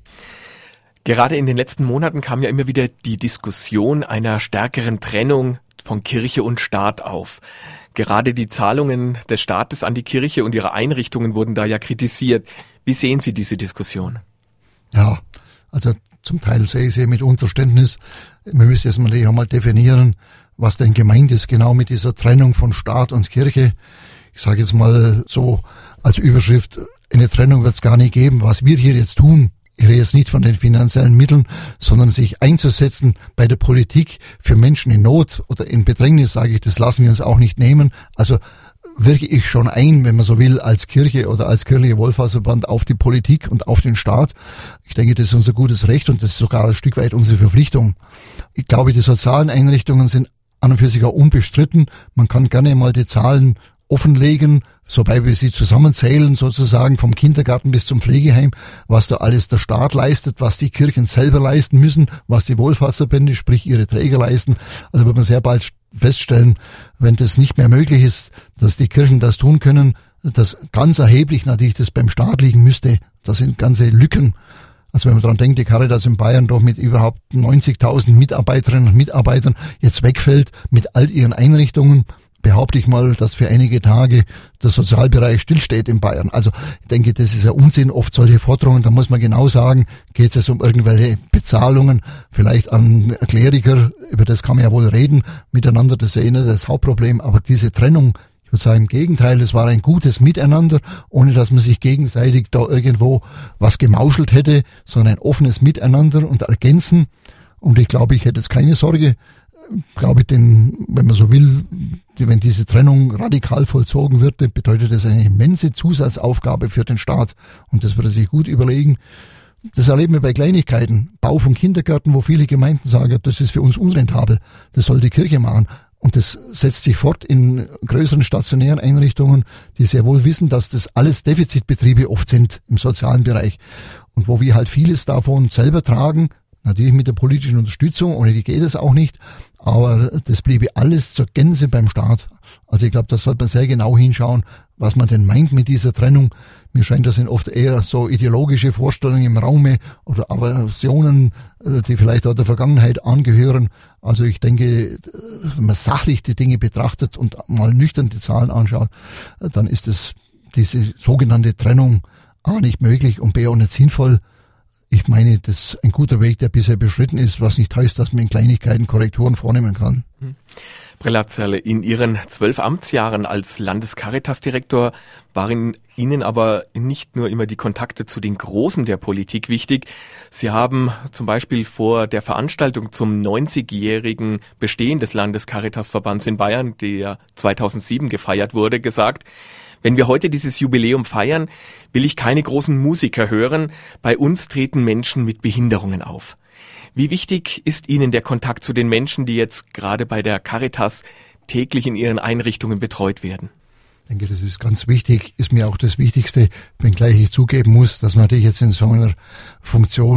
Gerade in den letzten Monaten kam ja immer wieder die Diskussion einer stärkeren Trennung von Kirche und Staat auf. Gerade die Zahlungen des Staates an die Kirche und ihre Einrichtungen wurden da ja kritisiert. Wie sehen Sie diese Diskussion? Ja, also zum Teil sehe ich sie mit Unverständnis. Man müsste jetzt mal auch mal definieren, was denn gemeint ist genau mit dieser Trennung von Staat und Kirche. Ich sage jetzt mal so als Überschrift, eine Trennung wird es gar nicht geben. Was wir hier jetzt tun, ich rede jetzt nicht von den finanziellen Mitteln, sondern sich einzusetzen bei der Politik für Menschen in Not oder in Bedrängnis, sage ich, das lassen wir uns auch nicht nehmen. Also wirke ich schon ein, wenn man so will, als Kirche oder als kirchlicher Wohlfahrtsverband auf die Politik und auf den Staat. Ich denke, das ist unser gutes Recht und das ist sogar ein Stück weit unsere Verpflichtung. Ich glaube, die sozialen Einrichtungen sind an und für sich auch unbestritten. Man kann gerne mal die Zahlen offenlegen, sobald wir sie zusammenzählen, sozusagen vom Kindergarten bis zum Pflegeheim, was da alles der Staat leistet, was die Kirchen selber leisten müssen, was die Wohlfahrtsverbände, sprich ihre Träger leisten. Also wird man sehr bald feststellen, wenn das nicht mehr möglich ist, dass die Kirchen das tun können, dass ganz erheblich natürlich das beim Staat liegen müsste. Das sind ganze Lücken. Also wenn man daran denkt, die Caritas in Bayern doch mit überhaupt 90.000 Mitarbeiterinnen und Mitarbeitern jetzt wegfällt mit all ihren Einrichtungen, behaupte ich mal, dass für einige Tage der Sozialbereich stillsteht in Bayern. Also ich denke, das ist ja Unsinn, oft solche Forderungen, da muss man genau sagen, geht es um irgendwelche Bezahlungen, vielleicht an Kleriker, über das kann man ja wohl reden miteinander, das ist ja nicht das Hauptproblem, aber diese Trennung, ich würde sagen, im Gegenteil, es war ein gutes Miteinander, ohne dass man sich gegenseitig da irgendwo was gemauschelt hätte, sondern ein offenes Miteinander und Ergänzen. Und ich glaube, ich hätte jetzt keine Sorge, glaube ich, wenn man so will, wenn diese Trennung radikal vollzogen wird, bedeutet das eine immense Zusatzaufgabe für den Staat. Und das würde sich gut überlegen. Das erleben wir bei Kleinigkeiten. Bau von Kindergärten, wo viele Gemeinden sagen, das ist für uns unrentabel. Das soll die Kirche machen. Und das setzt sich fort in größeren stationären Einrichtungen, die sehr wohl wissen, dass das alles Defizitbetriebe oft sind im sozialen Bereich. Und wo wir halt vieles davon selber tragen, natürlich mit der politischen Unterstützung, ohne die geht es auch nicht, aber das bliebe alles zur Gänze beim Staat. Also ich glaube, da sollte man sehr genau hinschauen, was man denn meint mit dieser Trennung. Mir scheint, das sind oft eher so ideologische Vorstellungen im Raume oder Aversionen, die vielleicht auch der Vergangenheit angehören. Also ich denke, wenn man sachlich die Dinge betrachtet und mal nüchtern die Zahlen anschaut, dann ist es diese sogenannte Trennung A nicht möglich und B auch nicht sinnvoll. Ich meine, das ist ein guter Weg, der bisher beschritten ist, was nicht heißt, dass man in Kleinigkeiten Korrekturen vornehmen kann. Prelazerle, in Ihren 12 Amtsjahren als Landescaritas-Direktor waren Ihnen aber nicht nur immer die Kontakte zu den Großen der Politik wichtig. Sie haben zum Beispiel vor der Veranstaltung zum 90-jährigen Bestehen des Landescaritas-Verbands in Bayern, der 2007 gefeiert wurde, gesagt: Wenn wir heute dieses Jubiläum feiern, will ich keine großen Musiker hören. Bei uns treten Menschen mit Behinderungen auf. Wie wichtig ist Ihnen der Kontakt zu den Menschen, die jetzt gerade bei der Caritas täglich in ihren Einrichtungen betreut werden? Ich denke, das ist ganz wichtig, ist mir auch das Wichtigste, wenngleich ich zugeben muss, dass man natürlich jetzt in so einer Funktion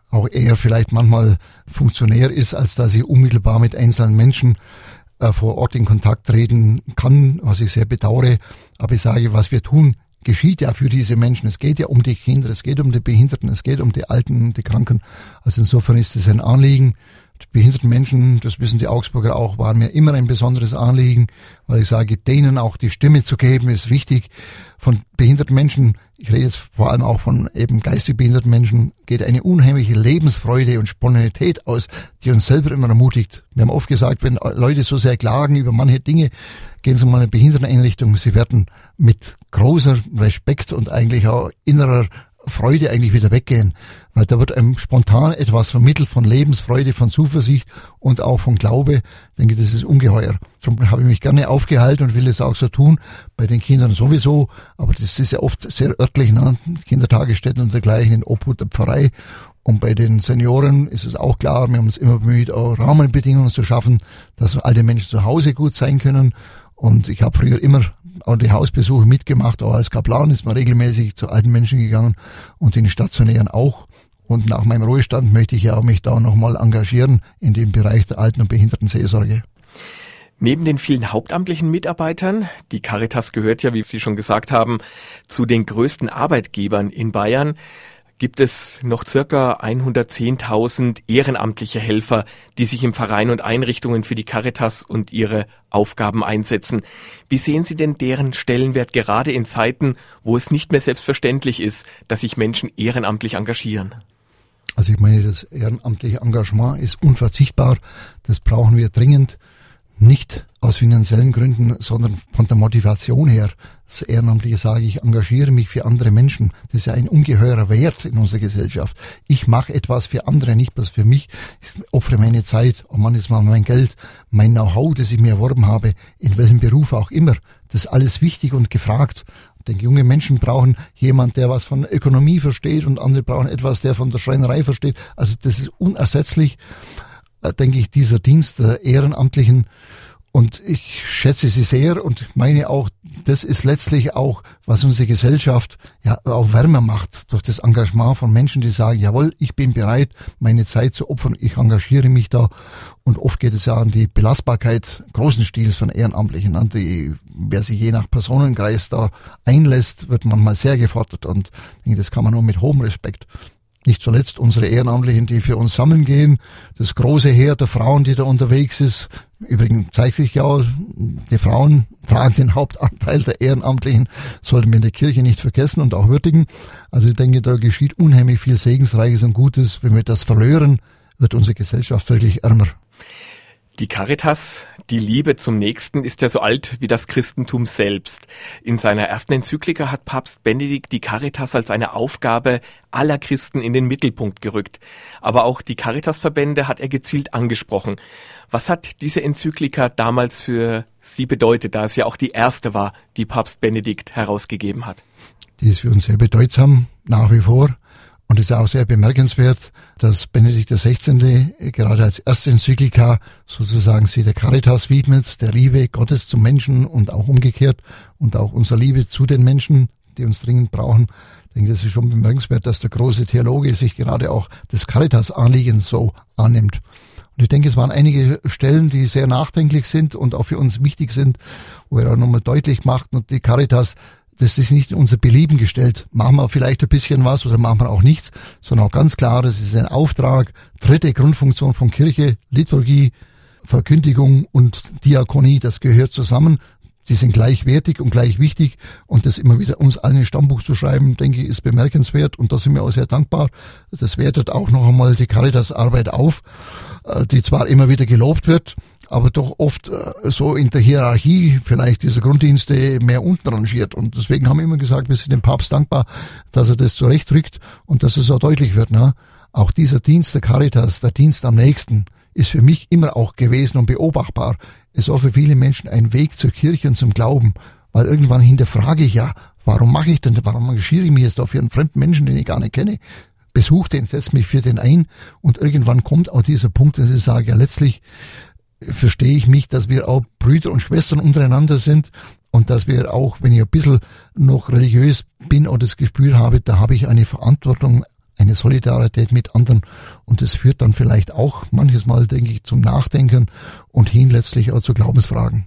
auch eher vielleicht manchmal Funktionär ist, als dass ich unmittelbar mit einzelnen Menschen vor Ort in Kontakt treten kann, was ich sehr bedauere. Aber ich sage, was wir tun, geschieht ja für diese Menschen. Es geht ja um die Kinder, es geht um die Behinderten, es geht um die Alten und die Kranken. Also insofern ist es ein Anliegen. Die behinderten Menschen, das wissen die Augsburger auch, waren mir immer ein besonderes Anliegen, weil ich sage, denen auch die Stimme zu geben, ist wichtig. Von behinderten Menschen, ich rede jetzt vor allem auch von eben geistig behinderten Menschen, geht eine unheimliche Lebensfreude und Spontanität aus, die uns selber immer ermutigt. Wir haben oft gesagt, wenn Leute so sehr klagen über manche Dinge, gehen Sie mal in eine Behinderteneinrichtung, sie werden mit großer Respekt und eigentlich auch innerer Freude eigentlich wieder weggehen, weil da wird einem spontan etwas vermittelt von Lebensfreude, von Zuversicht und auch von Glaube. Ich denke, das ist ungeheuer. Darum habe ich mich gerne aufgehalten und will es auch so tun, bei den Kindern sowieso, aber das ist ja oft sehr örtlich, ne? Kindertagesstätten und dergleichen in Obhut der Pfarrei. Und bei den Senioren ist es auch klar, wir haben uns immer bemüht, auch Rahmenbedingungen zu schaffen, dass alte Menschen zu Hause gut sein können. Und ich habe früher immer auch die Hausbesuche mitgemacht, auch als Kaplan ist man regelmäßig zu alten Menschen gegangen und in den Stationären auch. Und nach meinem Ruhestand möchte ich ja auch mich da nochmal engagieren in dem Bereich der Alten- und Behindertenseelsorge. Neben den vielen hauptamtlichen Mitarbeitern, die Caritas gehört ja, wie Sie schon gesagt haben, zu den größten Arbeitgebern in Bayern, gibt es noch circa 110.000 ehrenamtliche Helfer, die sich im Verein und Einrichtungen für die Caritas und ihre Aufgaben einsetzen. Wie sehen Sie denn deren Stellenwert gerade in Zeiten, wo es nicht mehr selbstverständlich ist, dass sich Menschen ehrenamtlich engagieren? Also ich meine, das ehrenamtliche Engagement ist unverzichtbar. Das brauchen wir dringend. Nicht aus finanziellen Gründen, sondern von der Motivation her. Das Ehrenamtliche sage ich, engagiere mich für andere Menschen. Das ist ja ein ungeheurer Wert in unserer Gesellschaft. Ich mache etwas für andere, nicht bloß für mich. Ich opfere meine Zeit, und manchmal mein Geld, mein Know-how, das ich mir erworben habe, in welchem Beruf auch immer. Das ist alles wichtig und gefragt. Ich denke, junge Menschen brauchen jemand, der was von Ökonomie versteht, und andere brauchen etwas, der von der Schreinerei versteht. Also das ist unersetzlich, denke ich, dieser Dienst der Ehrenamtlichen. Und ich schätze sie sehr und meine auch, das ist letztlich auch, was unsere Gesellschaft ja auch wärmer macht, durch das Engagement von Menschen, die sagen, jawohl, ich bin bereit, meine Zeit zu opfern, ich engagiere mich da. Und oft geht es ja an die Belastbarkeit großen Stils von Ehrenamtlichen. Wer sich je nach Personenkreis da einlässt, wird manchmal sehr gefordert. Und ich denke, das kann man nur mit hohem Respekt. Nicht zuletzt unsere Ehrenamtlichen, die für uns sammeln gehen, das große Heer der Frauen, die da unterwegs ist. Übrigens zeigt sich ja, die Frauen tragen den Hauptanteil der Ehrenamtlichen, sollten wir in der Kirche nicht vergessen und auch würdigen. Also ich denke, da geschieht unheimlich viel Segensreiches und Gutes. Wenn wir das verlieren, wird unsere Gesellschaft wirklich ärmer. Die Caritas, die Liebe zum Nächsten, ist ja so alt wie das Christentum selbst. In seiner ersten Enzyklika hat Papst Benedikt die Caritas als eine Aufgabe aller Christen in den Mittelpunkt gerückt. Aber auch die Caritasverbände hat er gezielt angesprochen. Was hat diese Enzyklika damals für Sie bedeutet, da es ja auch die erste war, die Papst Benedikt herausgegeben hat? Die ist für uns sehr bedeutsam, nach wie vor. Und es ist auch sehr bemerkenswert, dass Benedikt XVI. Gerade als erste Enzyklika sozusagen sie der Caritas widmet, der Liebe Gottes zum Menschen und auch umgekehrt und auch unserer Liebe zu den Menschen, die uns dringend brauchen. Ich denke, das ist schon bemerkenswert, dass der große Theologe sich gerade auch des Caritas-Anliegens so annimmt. Und ich denke, es waren einige Stellen, die sehr nachdenklich sind und auch für uns wichtig sind, wo er auch nochmal deutlich macht, und die Caritas, das ist nicht in unser Belieben gestellt. Machen wir vielleicht ein bisschen was oder machen wir auch nichts, sondern auch ganz klar, das ist ein Auftrag, dritte Grundfunktion von Kirche, Liturgie, Verkündigung und Diakonie, das gehört zusammen. Die sind gleichwertig und gleich wichtig, und das immer wieder uns allen in Stammbuch zu schreiben, denke ich, ist bemerkenswert, und da sind wir auch sehr dankbar. Das wertet auch noch einmal die Caritas-Arbeit auf, die zwar immer wieder gelobt wird, aber doch oft so in der Hierarchie vielleicht dieser Grunddienste mehr unten rangiert. Und deswegen haben wir immer gesagt, wir sind dem Papst dankbar, dass er das zurechtrückt und dass es so deutlich wird. Ne? Auch dieser Dienst der Caritas, der Dienst am Nächsten, ist für mich immer auch gewesen und beobachtbar. Es war für viele Menschen ein Weg zur Kirche und zum Glauben, weil irgendwann hinterfrage ich ja, warum mache ich denn, warum engagiere ich mich jetzt da für einen fremden Menschen, den ich gar nicht kenne? Besuche den, setze mich für den ein, und irgendwann kommt auch dieser Punkt, dass ich sage, ja, letztlich verstehe ich mich, dass wir auch Brüder und Schwestern untereinander sind und dass wir auch, wenn ich ein bisschen noch religiös bin oder das Gespür habe, da habe ich eine Verantwortung eine Solidarität mit anderen und das führt dann vielleicht auch manches Mal, denke ich, zum Nachdenken und hin letztlich auch zu Glaubensfragen.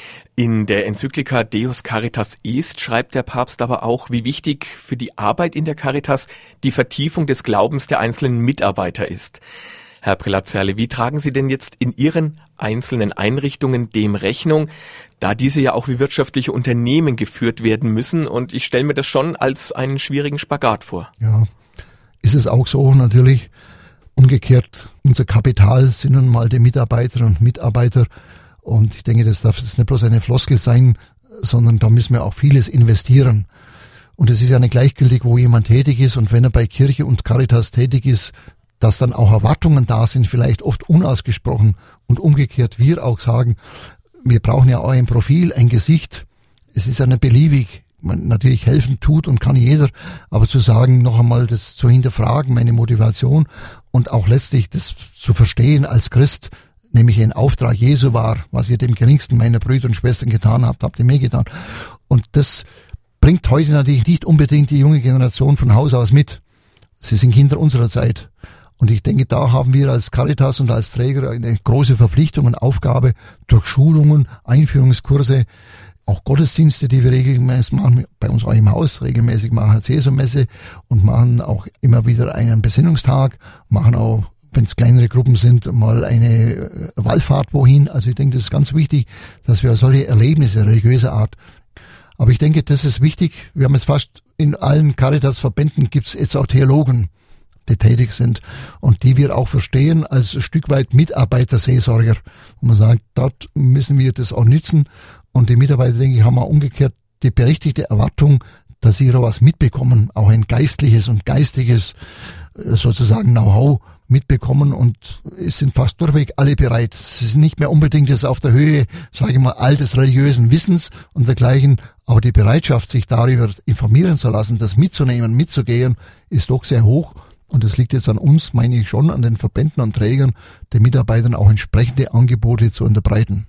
In der Enzyklika Deus Caritas Est schreibt der Papst aber auch, wie wichtig für die Arbeit in der Caritas die Vertiefung des Glaubens der einzelnen Mitarbeiter ist. Herr Prälat Zerle, wie tragen Sie denn jetzt in Ihren einzelnen Einrichtungen dem Rechnung, da diese ja auch wie wirtschaftliche Unternehmen geführt werden müssen? Und ich stelle mir das schon als einen schwierigen Spagat vor. Ja, ist es auch so natürlich. Umgekehrt, unser Kapital sind nun mal die Mitarbeiterinnen und Mitarbeiter. Und ich denke, das darf jetzt nicht bloß eine Floskel sein, sondern da müssen wir auch vieles investieren. Und es ist ja nicht gleichgültig, wo jemand tätig ist. Und wenn er bei Kirche und Caritas tätig ist, dass dann auch Erwartungen da sind, vielleicht oft unausgesprochen. Und umgekehrt wir auch sagen, wir brauchen ja auch ein Profil, ein Gesicht. Es ist ja nicht beliebig. Man natürlich helfen tut und kann jeder, aber zu sagen, noch einmal das zu hinterfragen, meine Motivation und auch letztlich das zu verstehen als Christ, nämlich ein Auftrag Jesu war, was ihr dem geringsten meiner Brüder und Schwestern getan habt, habt ihr mir getan. Und das bringt heute natürlich nicht unbedingt die junge Generation von Haus aus mit. Sie sind Kinder unserer Zeit. Und ich denke, da haben wir als Caritas und als Träger eine große Verpflichtung und Aufgabe durch Schulungen, Einführungskurse, auch Gottesdienste, die wir regelmäßig machen, bei uns auch im Haus, regelmäßig machen Cäsarmesse und machen auch immer wieder einen Besinnungstag, machen auch, wenn es kleinere Gruppen sind, mal eine Wallfahrt wohin. Also ich denke, das ist ganz wichtig, dass wir solche Erlebnisse religiöser Art. Aber ich denke, das ist wichtig. Wir haben jetzt fast in allen Caritas-Verbänden gibt es jetzt auch Theologen, die tätig sind und die wir auch verstehen als ein Stück weit Mitarbeiterseelsorger. Und man sagt, dort müssen wir das auch nützen. Und die Mitarbeiter, denke ich, haben auch umgekehrt die berechtigte Erwartung, dass sie was mitbekommen, auch ein geistliches und geistiges sozusagen Know-how mitbekommen und es sind fast durchweg alle bereit. Sie sind nicht mehr unbedingt jetzt auf der Höhe, sage ich mal, all des religiösen Wissens und dergleichen, aber die Bereitschaft, sich darüber informieren zu lassen, das mitzunehmen, mitzugehen, ist doch sehr hoch. Und es liegt jetzt an uns, meine ich schon, an den Verbänden und Trägern, den Mitarbeitern auch entsprechende Angebote zu unterbreiten.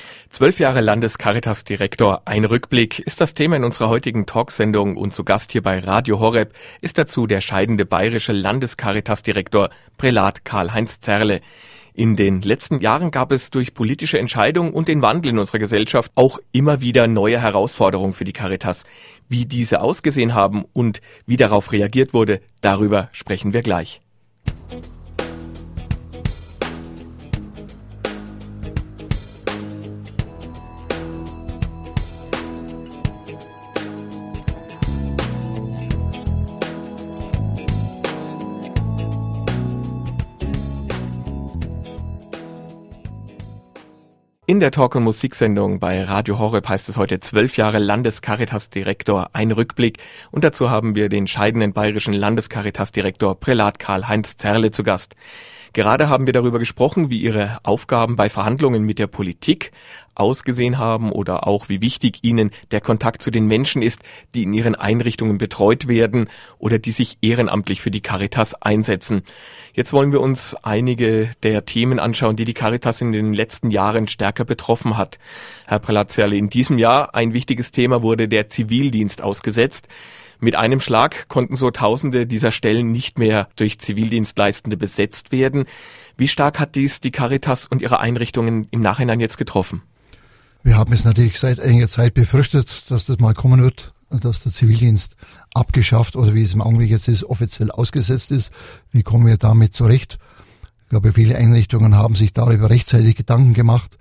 12 Jahre Landescaritas-Direktor, ein Rückblick ist das Thema in unserer heutigen Talksendung und zu Gast hier bei Radio Horeb ist dazu der scheidende bayerische Landescaritas-Direktor Prälat Karl-Heinz Zerle. In den letzten Jahren gab es durch politische Entscheidungen und den Wandel in unserer Gesellschaft auch immer wieder neue Herausforderungen für die Caritas. Wie diese ausgesehen haben und wie darauf reagiert wurde, darüber sprechen wir gleich. In der Talk- und Musiksendung bei Radio Horeb heißt es heute 12 Jahre Landescaritas-Direktor, ein Rückblick. Und dazu haben wir den scheidenden bayerischen Landescaritas-Direktor Prälat Karl-Heinz Zerle zu Gast. Gerade haben wir darüber gesprochen, wie Ihre Aufgaben bei Verhandlungen mit der Politik ausgesehen haben oder auch wie wichtig Ihnen der Kontakt zu den Menschen ist, die in Ihren Einrichtungen betreut werden oder die sich ehrenamtlich für die Caritas einsetzen. Jetzt wollen wir uns einige der Themen anschauen, die die Caritas in den letzten Jahren stärker betroffen hat. Herr Prälat Zerle, in diesem Jahr ein wichtiges Thema wurde der Zivildienst ausgesetzt. Mit einem Schlag konnten so Tausende dieser Stellen nicht mehr durch Zivildienstleistende besetzt werden. Wie stark hat dies die Caritas und ihre Einrichtungen im Nachhinein jetzt getroffen? Wir haben es natürlich seit einiger Zeit befürchtet, dass das mal kommen wird, dass der Zivildienst abgeschafft oder wie es im Augenblick jetzt ist, offiziell ausgesetzt ist. Wie kommen wir damit zurecht? Ich glaube, viele Einrichtungen haben sich darüber rechtzeitig Gedanken gemacht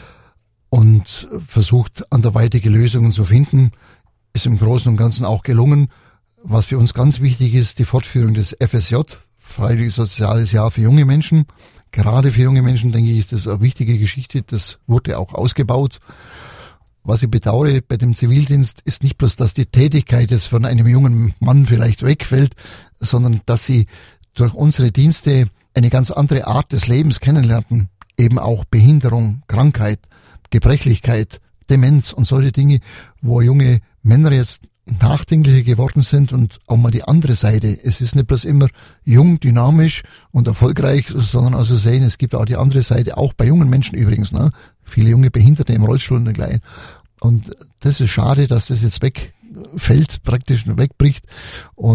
und versucht, anderweitige Lösungen zu finden. Ist im Großen und Ganzen auch gelungen. Was für uns ganz wichtig ist, die Fortführung des FSJ, Freiwilliges Soziales Jahr für junge Menschen. Gerade für junge Menschen, denke ich, ist das eine wichtige Geschichte. Das wurde auch ausgebaut. Was ich bedauere bei dem Zivildienst ist nicht bloß, dass die Tätigkeit jetzt von einem jungen Mann vielleicht wegfällt, sondern dass sie durch unsere Dienste eine ganz andere Art des Lebens kennenlernen. Eben auch Behinderung, Krankheit, Gebrechlichkeit, Demenz und solche Dinge, wo junge Männer jetzt nachdenklicher geworden sind und auch mal die andere Seite. Es ist nicht bloß immer jung, dynamisch und erfolgreich, sondern also sehen, es gibt auch die andere Seite, auch bei jungen Menschen übrigens, ne? Viele junge Behinderte im Rollstuhl und dergleichen. Und das ist schade, dass das jetzt wegfällt, praktisch wegbricht. Und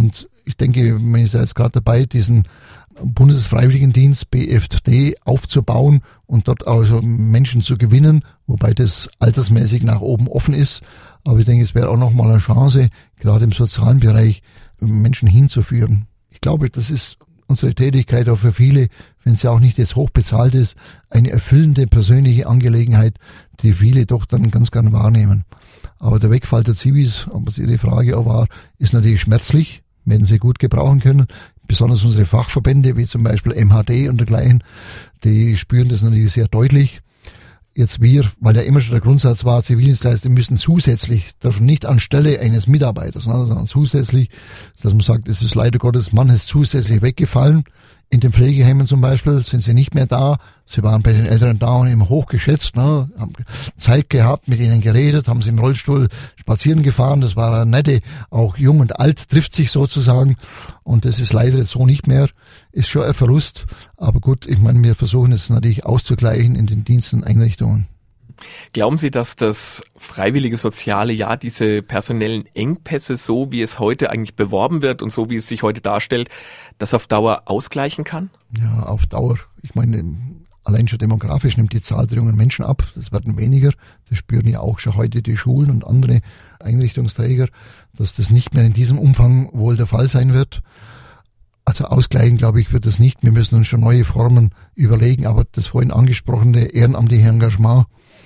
ich denke, man ist ja jetzt gerade dabei, diesen Bundesfreiwilligendienst BFD aufzubauen und dort also Menschen zu gewinnen, wobei das altersmäßig nach oben offen ist. Aber ich denke, es wäre auch nochmal eine Chance, gerade im sozialen Bereich Menschen hinzuführen. Ich glaube, das ist unsere Tätigkeit auch für viele, wenn sie auch nicht jetzt hoch bezahlt ist, eine erfüllende persönliche Angelegenheit, die viele doch dann ganz gern wahrnehmen. Aber der Wegfall der Zivis, was Ihre Frage auch war, ist natürlich schmerzlich, werden sie gut gebrauchen können. Besonders unsere Fachverbände, wie zum Beispiel MHD und dergleichen, die spüren das natürlich sehr deutlich. Jetzt weil ja immer schon der Grundsatz war, Zivildienstleister müssen dürfen nicht anstelle eines Mitarbeiters, sondern zusätzlich, dass man sagt, es ist leider Gottes manches zusätzlich weggefallen. In den Pflegeheimen zum Beispiel sind sie nicht mehr da. Sie waren bei den älteren Damen eben hochgeschätzt, haben Zeit gehabt, mit ihnen geredet, haben sie im Rollstuhl spazieren gefahren. Das war eine nette, auch jung und alt trifft sich sozusagen. Und das ist leider jetzt so nicht mehr. Ist schon ein Verlust. Aber gut, ich meine, wir versuchen es natürlich auszugleichen in den Diensten und Einrichtungen. Glauben Sie, dass das freiwillige soziale Jahr diese personellen Engpässe, so wie es heute eigentlich beworben wird und so wie es sich heute darstellt, das auf Dauer ausgleichen kann? Ja, auf Dauer. Ich meine, allein schon demografisch nimmt die Zahl der jungen Menschen ab. Das werden weniger. Das spüren ja auch schon heute die Schulen und andere Einrichtungsträger, dass das nicht mehr in diesem Umfang wohl der Fall sein wird. Also ausgleichen, glaube ich, wird das nicht. Wir müssen uns schon neue Formen überlegen. Aber das vorhin angesprochene ehrenamtliche Engagement,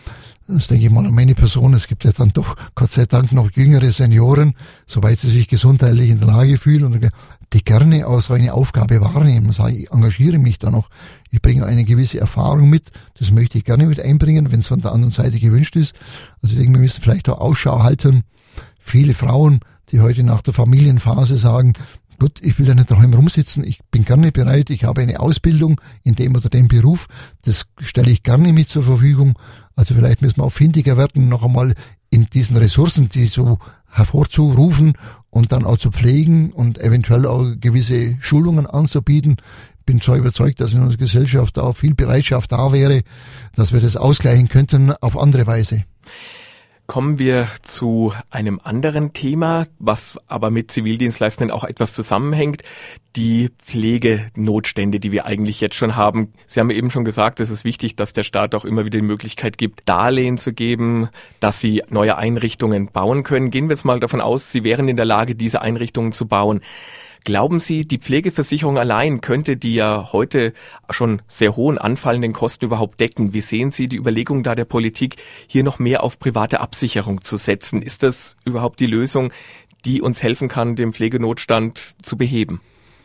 das denke ich mal an meine Person. Es gibt ja dann doch Gott sei Dank noch jüngere Senioren, soweit sie sich gesundheitlich in der Lage fühlen und die gerne auch so eine Aufgabe wahrnehmen. Sage ich, engagiere mich da noch. Ich bringe eine gewisse Erfahrung mit. Das möchte ich gerne mit einbringen, wenn es von der anderen Seite gewünscht ist. Also ich denke, wir müssen vielleicht auch Ausschau halten. Viele Frauen, die heute nach der Familienphase sagen, gut, ich will ja nicht daheim rumsitzen, ich bin gerne bereit, ich habe eine Ausbildung in dem oder dem Beruf, das stelle ich gerne mit zur Verfügung. Also vielleicht müssen wir auch findiger werden, noch einmal in diesen Ressourcen, die so hervorzurufen und dann auch zu pflegen und eventuell auch gewisse Schulungen anzubieten. Ich bin schon überzeugt, dass in unserer Gesellschaft auch viel Bereitschaft da wäre, dass wir das ausgleichen könnten auf andere Weise. Kommen wir zu einem anderen Thema, was aber mit Zivildienstleistenden auch etwas zusammenhängt. Die Pflegenotstände, die wir eigentlich jetzt schon haben. Sie haben eben schon gesagt, es ist wichtig, dass der Staat auch immer wieder die Möglichkeit gibt, Darlehen zu geben, dass sie neue Einrichtungen bauen können. Gehen wir jetzt mal davon aus, Sie wären in der Lage, diese Einrichtungen zu bauen. Glauben Sie, die Pflegeversicherung allein könnte die ja heute schon sehr hohen anfallenden Kosten überhaupt decken? Wie sehen Sie die Überlegung da der Politik, hier noch mehr auf private Absicherung zu setzen? Ist das überhaupt die Lösung, die uns helfen kann, den Pflegenotstand zu beheben?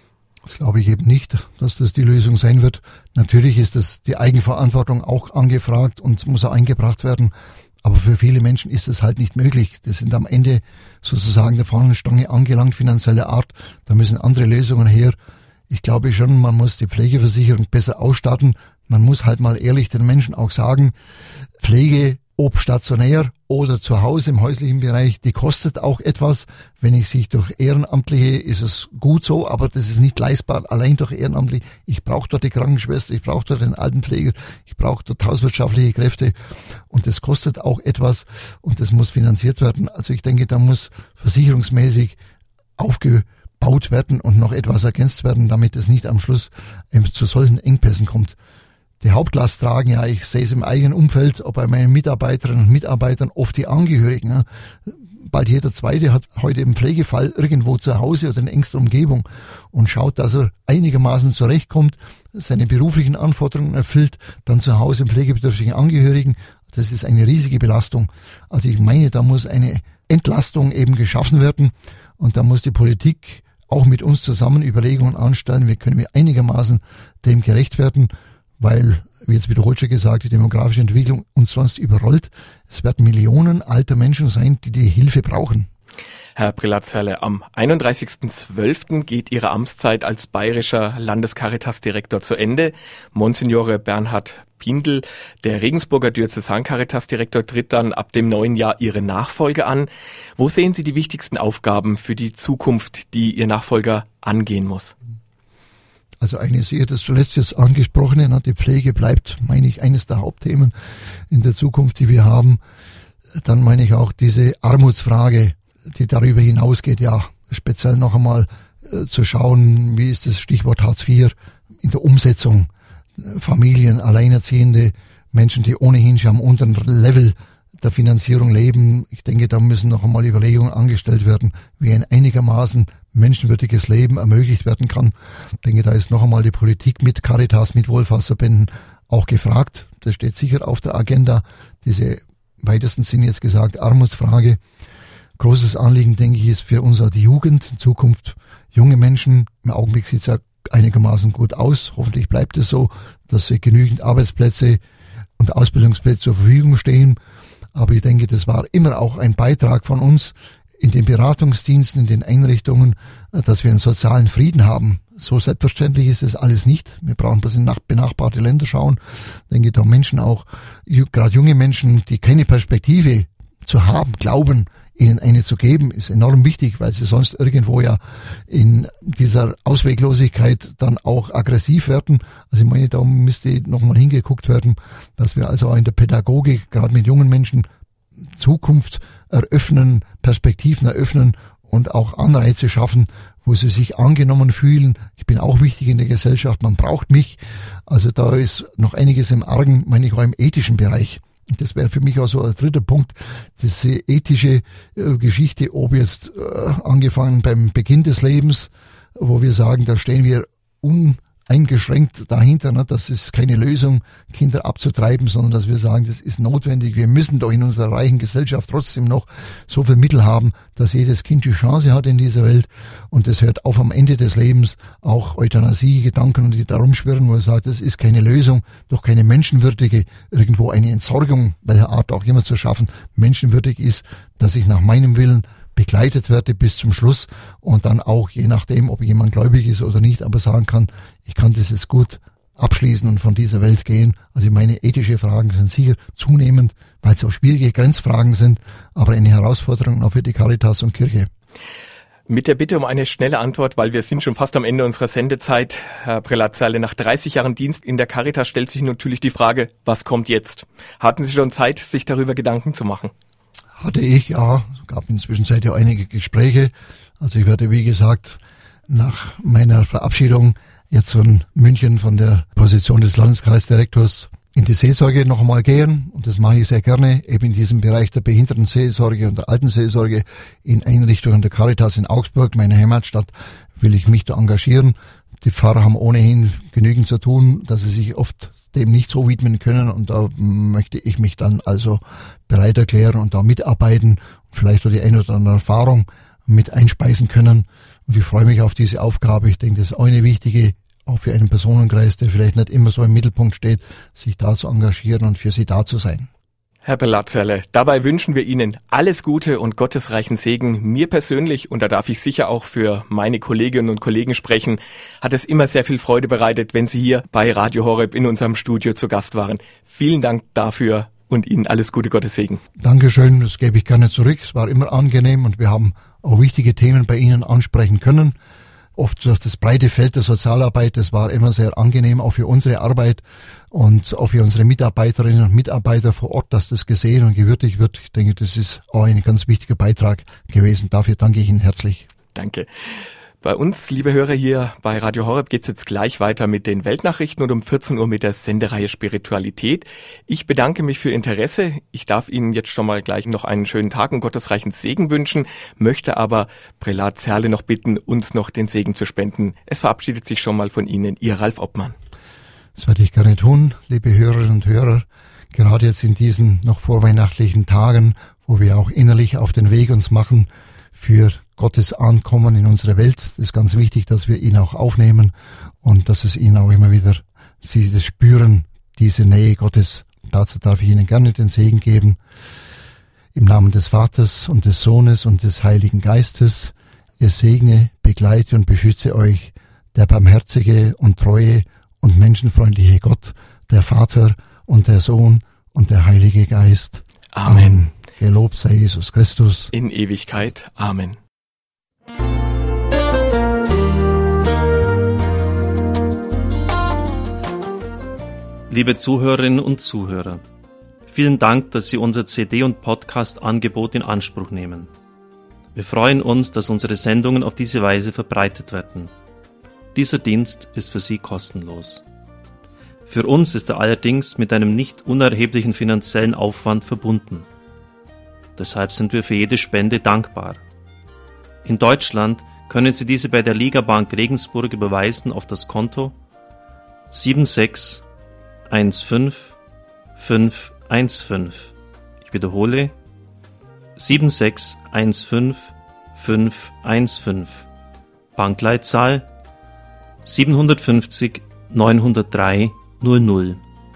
Das glaube ich eben nicht, dass das die Lösung sein wird. Natürlich ist das die Eigenverantwortung auch angefragt und muss auch eingebracht werden. Aber für viele Menschen ist es halt nicht möglich. Die sind am Ende sozusagen der Fahnenstange angelangt, finanzieller Art. Da müssen andere Lösungen her. Ich glaube schon, man muss die Pflegeversicherung besser ausstatten. Man muss halt mal ehrlich den Menschen auch sagen, Pflege, ob stationär oder zu Hause im häuslichen Bereich, die kostet auch etwas. Wenn ich sich durch Ehrenamtliche, ist es gut so, aber das ist nicht leistbar, allein durch Ehrenamtliche. Ich brauche dort die Krankenschwester, ich brauche dort den Altenpfleger, ich brauche dort hauswirtschaftliche Kräfte und das kostet auch etwas und das muss finanziert werden. Also ich denke, da muss versicherungsmäßig aufgebaut werden und noch etwas ergänzt werden, damit es nicht am Schluss zu solchen Engpässen kommt. Die Hauptlast tragen, ja, ich sehe es im eigenen Umfeld, auch bei meinen Mitarbeiterinnen und Mitarbeitern, oft die Angehörigen. Ne? Bald jeder Zweite hat heute einen Pflegefall irgendwo zu Hause oder in engster Umgebung und schaut, dass er einigermaßen zurechtkommt, seine beruflichen Anforderungen erfüllt, dann zu Hause einen pflegebedürftigen Angehörigen. Das ist eine riesige Belastung. Also ich meine, da muss eine Entlastung eben geschaffen werden und da muss die Politik auch mit uns zusammen Überlegungen anstellen, wie können wir einigermaßen dem gerecht werden, weil, wie jetzt wiederholt schon gesagt, die demografische Entwicklung uns sonst überrollt. Es werden Millionen alter Menschen sein, die die Hilfe brauchen. Herr Prelatz-Herle, am 31.12. geht Ihre Amtszeit als bayerischer Landescaritas-Direktor zu Ende. Monsignore Bernhard Pindl, der Regensburger Diözesan-Caritas-Direktor, tritt dann ab dem neuen Jahr Ihre Nachfolge an. Wo sehen Sie die wichtigsten Aufgaben für die Zukunft, die Ihr Nachfolger angehen muss? Also eines, ihr das zuletzt jetzt angesprochene, die Pflege bleibt, meine ich, eines der Hauptthemen in der Zukunft, die wir haben. Dann meine ich auch diese Armutsfrage, die darüber hinausgeht, ja, speziell noch einmal zu schauen, wie ist das Stichwort Hartz IV in der Umsetzung. Familien, Alleinerziehende, Menschen, die ohnehin schon am unteren Level der Finanzierung leben. Ich denke, da müssen noch einmal Überlegungen angestellt werden, wie ein einigermaßen menschenwürdiges Leben ermöglicht werden kann. Ich denke, da ist noch einmal die Politik mit Caritas, mit Wohlfahrtsverbänden auch gefragt. Das steht sicher auf der Agenda. Diese im weitesten Sinne jetzt gesagt Armutsfrage. Großes Anliegen, denke ich, ist für uns auch die Jugend. In Zukunft junge Menschen. Im Augenblick sieht es ja einigermaßen gut aus. Hoffentlich bleibt es so, dass genügend Arbeitsplätze und Ausbildungsplätze zur Verfügung stehen. Aber ich denke, das war immer auch ein Beitrag von uns in den Beratungsdiensten, in den Einrichtungen, dass wir einen sozialen Frieden haben. So selbstverständlich ist es alles nicht. Wir brauchen bloß in benachbarte Länder schauen. Ich denke, da Menschen auch, gerade junge Menschen, die keine Perspektive zu haben, glauben, ihnen eine zu geben, ist enorm wichtig, weil sie sonst irgendwo ja in dieser Ausweglosigkeit dann auch aggressiv werden. Also ich meine, da müsste nochmal hingeguckt werden, dass wir also auch in der Pädagogik, gerade mit jungen Menschen, Zukunft eröffnen, Perspektiven eröffnen und auch Anreize schaffen, wo sie sich angenommen fühlen. Ich bin auch wichtig in der Gesellschaft, man braucht mich. Also da ist noch einiges im Argen, meine ich auch im ethischen Bereich. Und das wäre für mich auch so ein dritter Punkt, diese ethische Geschichte, ob jetzt angefangen beim Beginn des Lebens, wo wir sagen, da stehen wir uneingeschränkt dahinter, ne? Das ist keine Lösung, Kinder abzutreiben, sondern dass wir sagen, das ist notwendig. Wir müssen doch in unserer reichen Gesellschaft trotzdem noch so viel Mittel haben, dass jedes Kind die Chance hat in dieser Welt. Und das hört auf am Ende des Lebens auch Euthanasie-Gedanken, die darum schwirren, wo er sagt, das ist keine Lösung, doch keine menschenwürdige, irgendwo eine Entsorgung, welcher Art auch immer zu schaffen. Menschenwürdig ist, dass ich nach meinem Willen begleitet werde bis zum Schluss und dann auch, je nachdem, ob jemand gläubig ist oder nicht, aber sagen kann, ich kann das jetzt gut abschließen und von dieser Welt gehen. Also meine ethische Fragen sind sicher zunehmend, weil es auch schwierige Grenzfragen sind, aber eine Herausforderung auch für die Caritas und Kirche. Mit der Bitte um eine schnelle Antwort, weil wir sind schon fast am Ende unserer Sendezeit. Herr Prälat-Zerle, nach 30 Jahren Dienst in der Caritas stellt sich natürlich die Frage, was kommt jetzt? Hatten Sie schon Zeit, sich darüber Gedanken zu machen? Hatte ich, ja. Es gab inzwischen ja einige Gespräche. Also ich werde, wie gesagt, nach meiner Verabschiedung jetzt von München von der Position des Landeskreisdirektors in die Seelsorge noch einmal gehen. Und das mache ich sehr gerne, eben in diesem Bereich der Behindertenseelsorge und der Altenseelsorge in Einrichtungen der Caritas in Augsburg, meiner Heimatstadt, will ich mich da engagieren. Die Pfarrer haben ohnehin genügend zu tun, dass sie sich oft dem nicht so widmen können und da möchte ich mich dann also bereit erklären und da mitarbeiten, vielleicht auch die eine oder andere Erfahrung mit einspeisen können und ich freue mich auf diese Aufgabe. Ich denke, das ist auch eine wichtige, auch für einen Personenkreis, der vielleicht nicht immer so im Mittelpunkt steht, sich da zu engagieren und für sie da zu sein. Herr Prälat-Zerle, dabei wünschen wir Ihnen alles Gute und gottesreichen Segen. Mir persönlich, und da darf ich sicher auch für meine Kolleginnen und Kollegen sprechen, hat es immer sehr viel Freude bereitet, wenn Sie hier bei Radio Horeb in unserem Studio zu Gast waren. Vielen Dank dafür und Ihnen alles Gute, Gottes Segen. Dankeschön, das gebe ich gerne zurück. Es war immer angenehm und wir haben auch wichtige Themen bei Ihnen ansprechen können. Oft durch das breite Feld der Sozialarbeit, das war immer sehr angenehm, auch für unsere Arbeit und auch für unsere Mitarbeiterinnen und Mitarbeiter vor Ort, dass das gesehen und gewürdigt wird. Ich denke, das ist auch ein ganz wichtiger Beitrag gewesen. Dafür danke ich Ihnen herzlich. Danke. Bei uns, liebe Hörer, hier bei Radio Horeb geht's jetzt gleich weiter mit den Weltnachrichten und um 14 Uhr mit der Sendereihe Spiritualität. Ich bedanke mich für Ihr Interesse. Ich darf Ihnen jetzt schon mal gleich noch einen schönen Tag und gottesreichen Segen wünschen, möchte aber Prälat-Zerle noch bitten, uns noch den Segen zu spenden. Es verabschiedet sich schon mal von Ihnen, Ihr Ralf Oppmann. Das werde ich gerne tun, liebe Hörerinnen und Hörer. Gerade jetzt in diesen noch vorweihnachtlichen Tagen, wo wir auch innerlich auf den Weg uns machen für Gottes Ankommen in unsere Welt. Es ist ganz wichtig, dass wir ihn auch aufnehmen und dass es ihnen auch immer wieder, sie das spüren, diese Nähe Gottes. Dazu darf ich Ihnen gerne den Segen geben. Im Namen des Vaters und des Sohnes und des Heiligen Geistes. Er segne, begleite und beschütze euch der barmherzige und treue und menschenfreundliche Gott, der Vater und der Sohn und der Heilige Geist. Amen. Gelobt sei Jesus Christus. In Ewigkeit. Amen. Liebe Zuhörerinnen und Zuhörer, vielen Dank, dass Sie unser CD- und Podcast-Angebot in Anspruch nehmen. Wir freuen uns, dass unsere Sendungen auf diese Weise verbreitet werden. Dieser Dienst ist für Sie kostenlos. Für uns ist er allerdings mit einem nicht unerheblichen finanziellen Aufwand verbunden. Deshalb sind wir für jede Spende dankbar. In Deutschland können Sie diese bei der Ligabank Regensburg überweisen auf das Konto 7615515. Ich wiederhole 7615515. Bankleitzahl 750 903 00.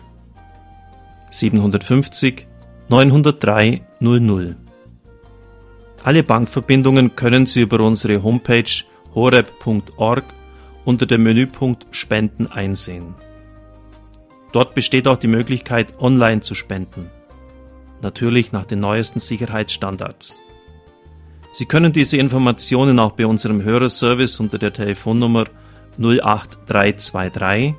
750 903 00. Alle Bankverbindungen können Sie über unsere Homepage horeb.org unter dem Menüpunkt Spenden einsehen. Dort besteht auch die Möglichkeit, online zu spenden. Natürlich nach den neuesten Sicherheitsstandards. Sie können diese Informationen auch bei unserem Hörerservice unter der Telefonnummer 08323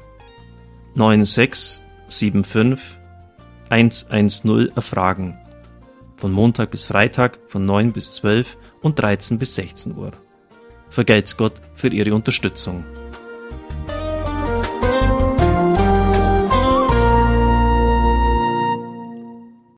9675 110 erfragen. Von Montag bis Freitag von 9 bis 12 und 13 bis 16 Uhr. Vergelt's Gott für Ihre Unterstützung.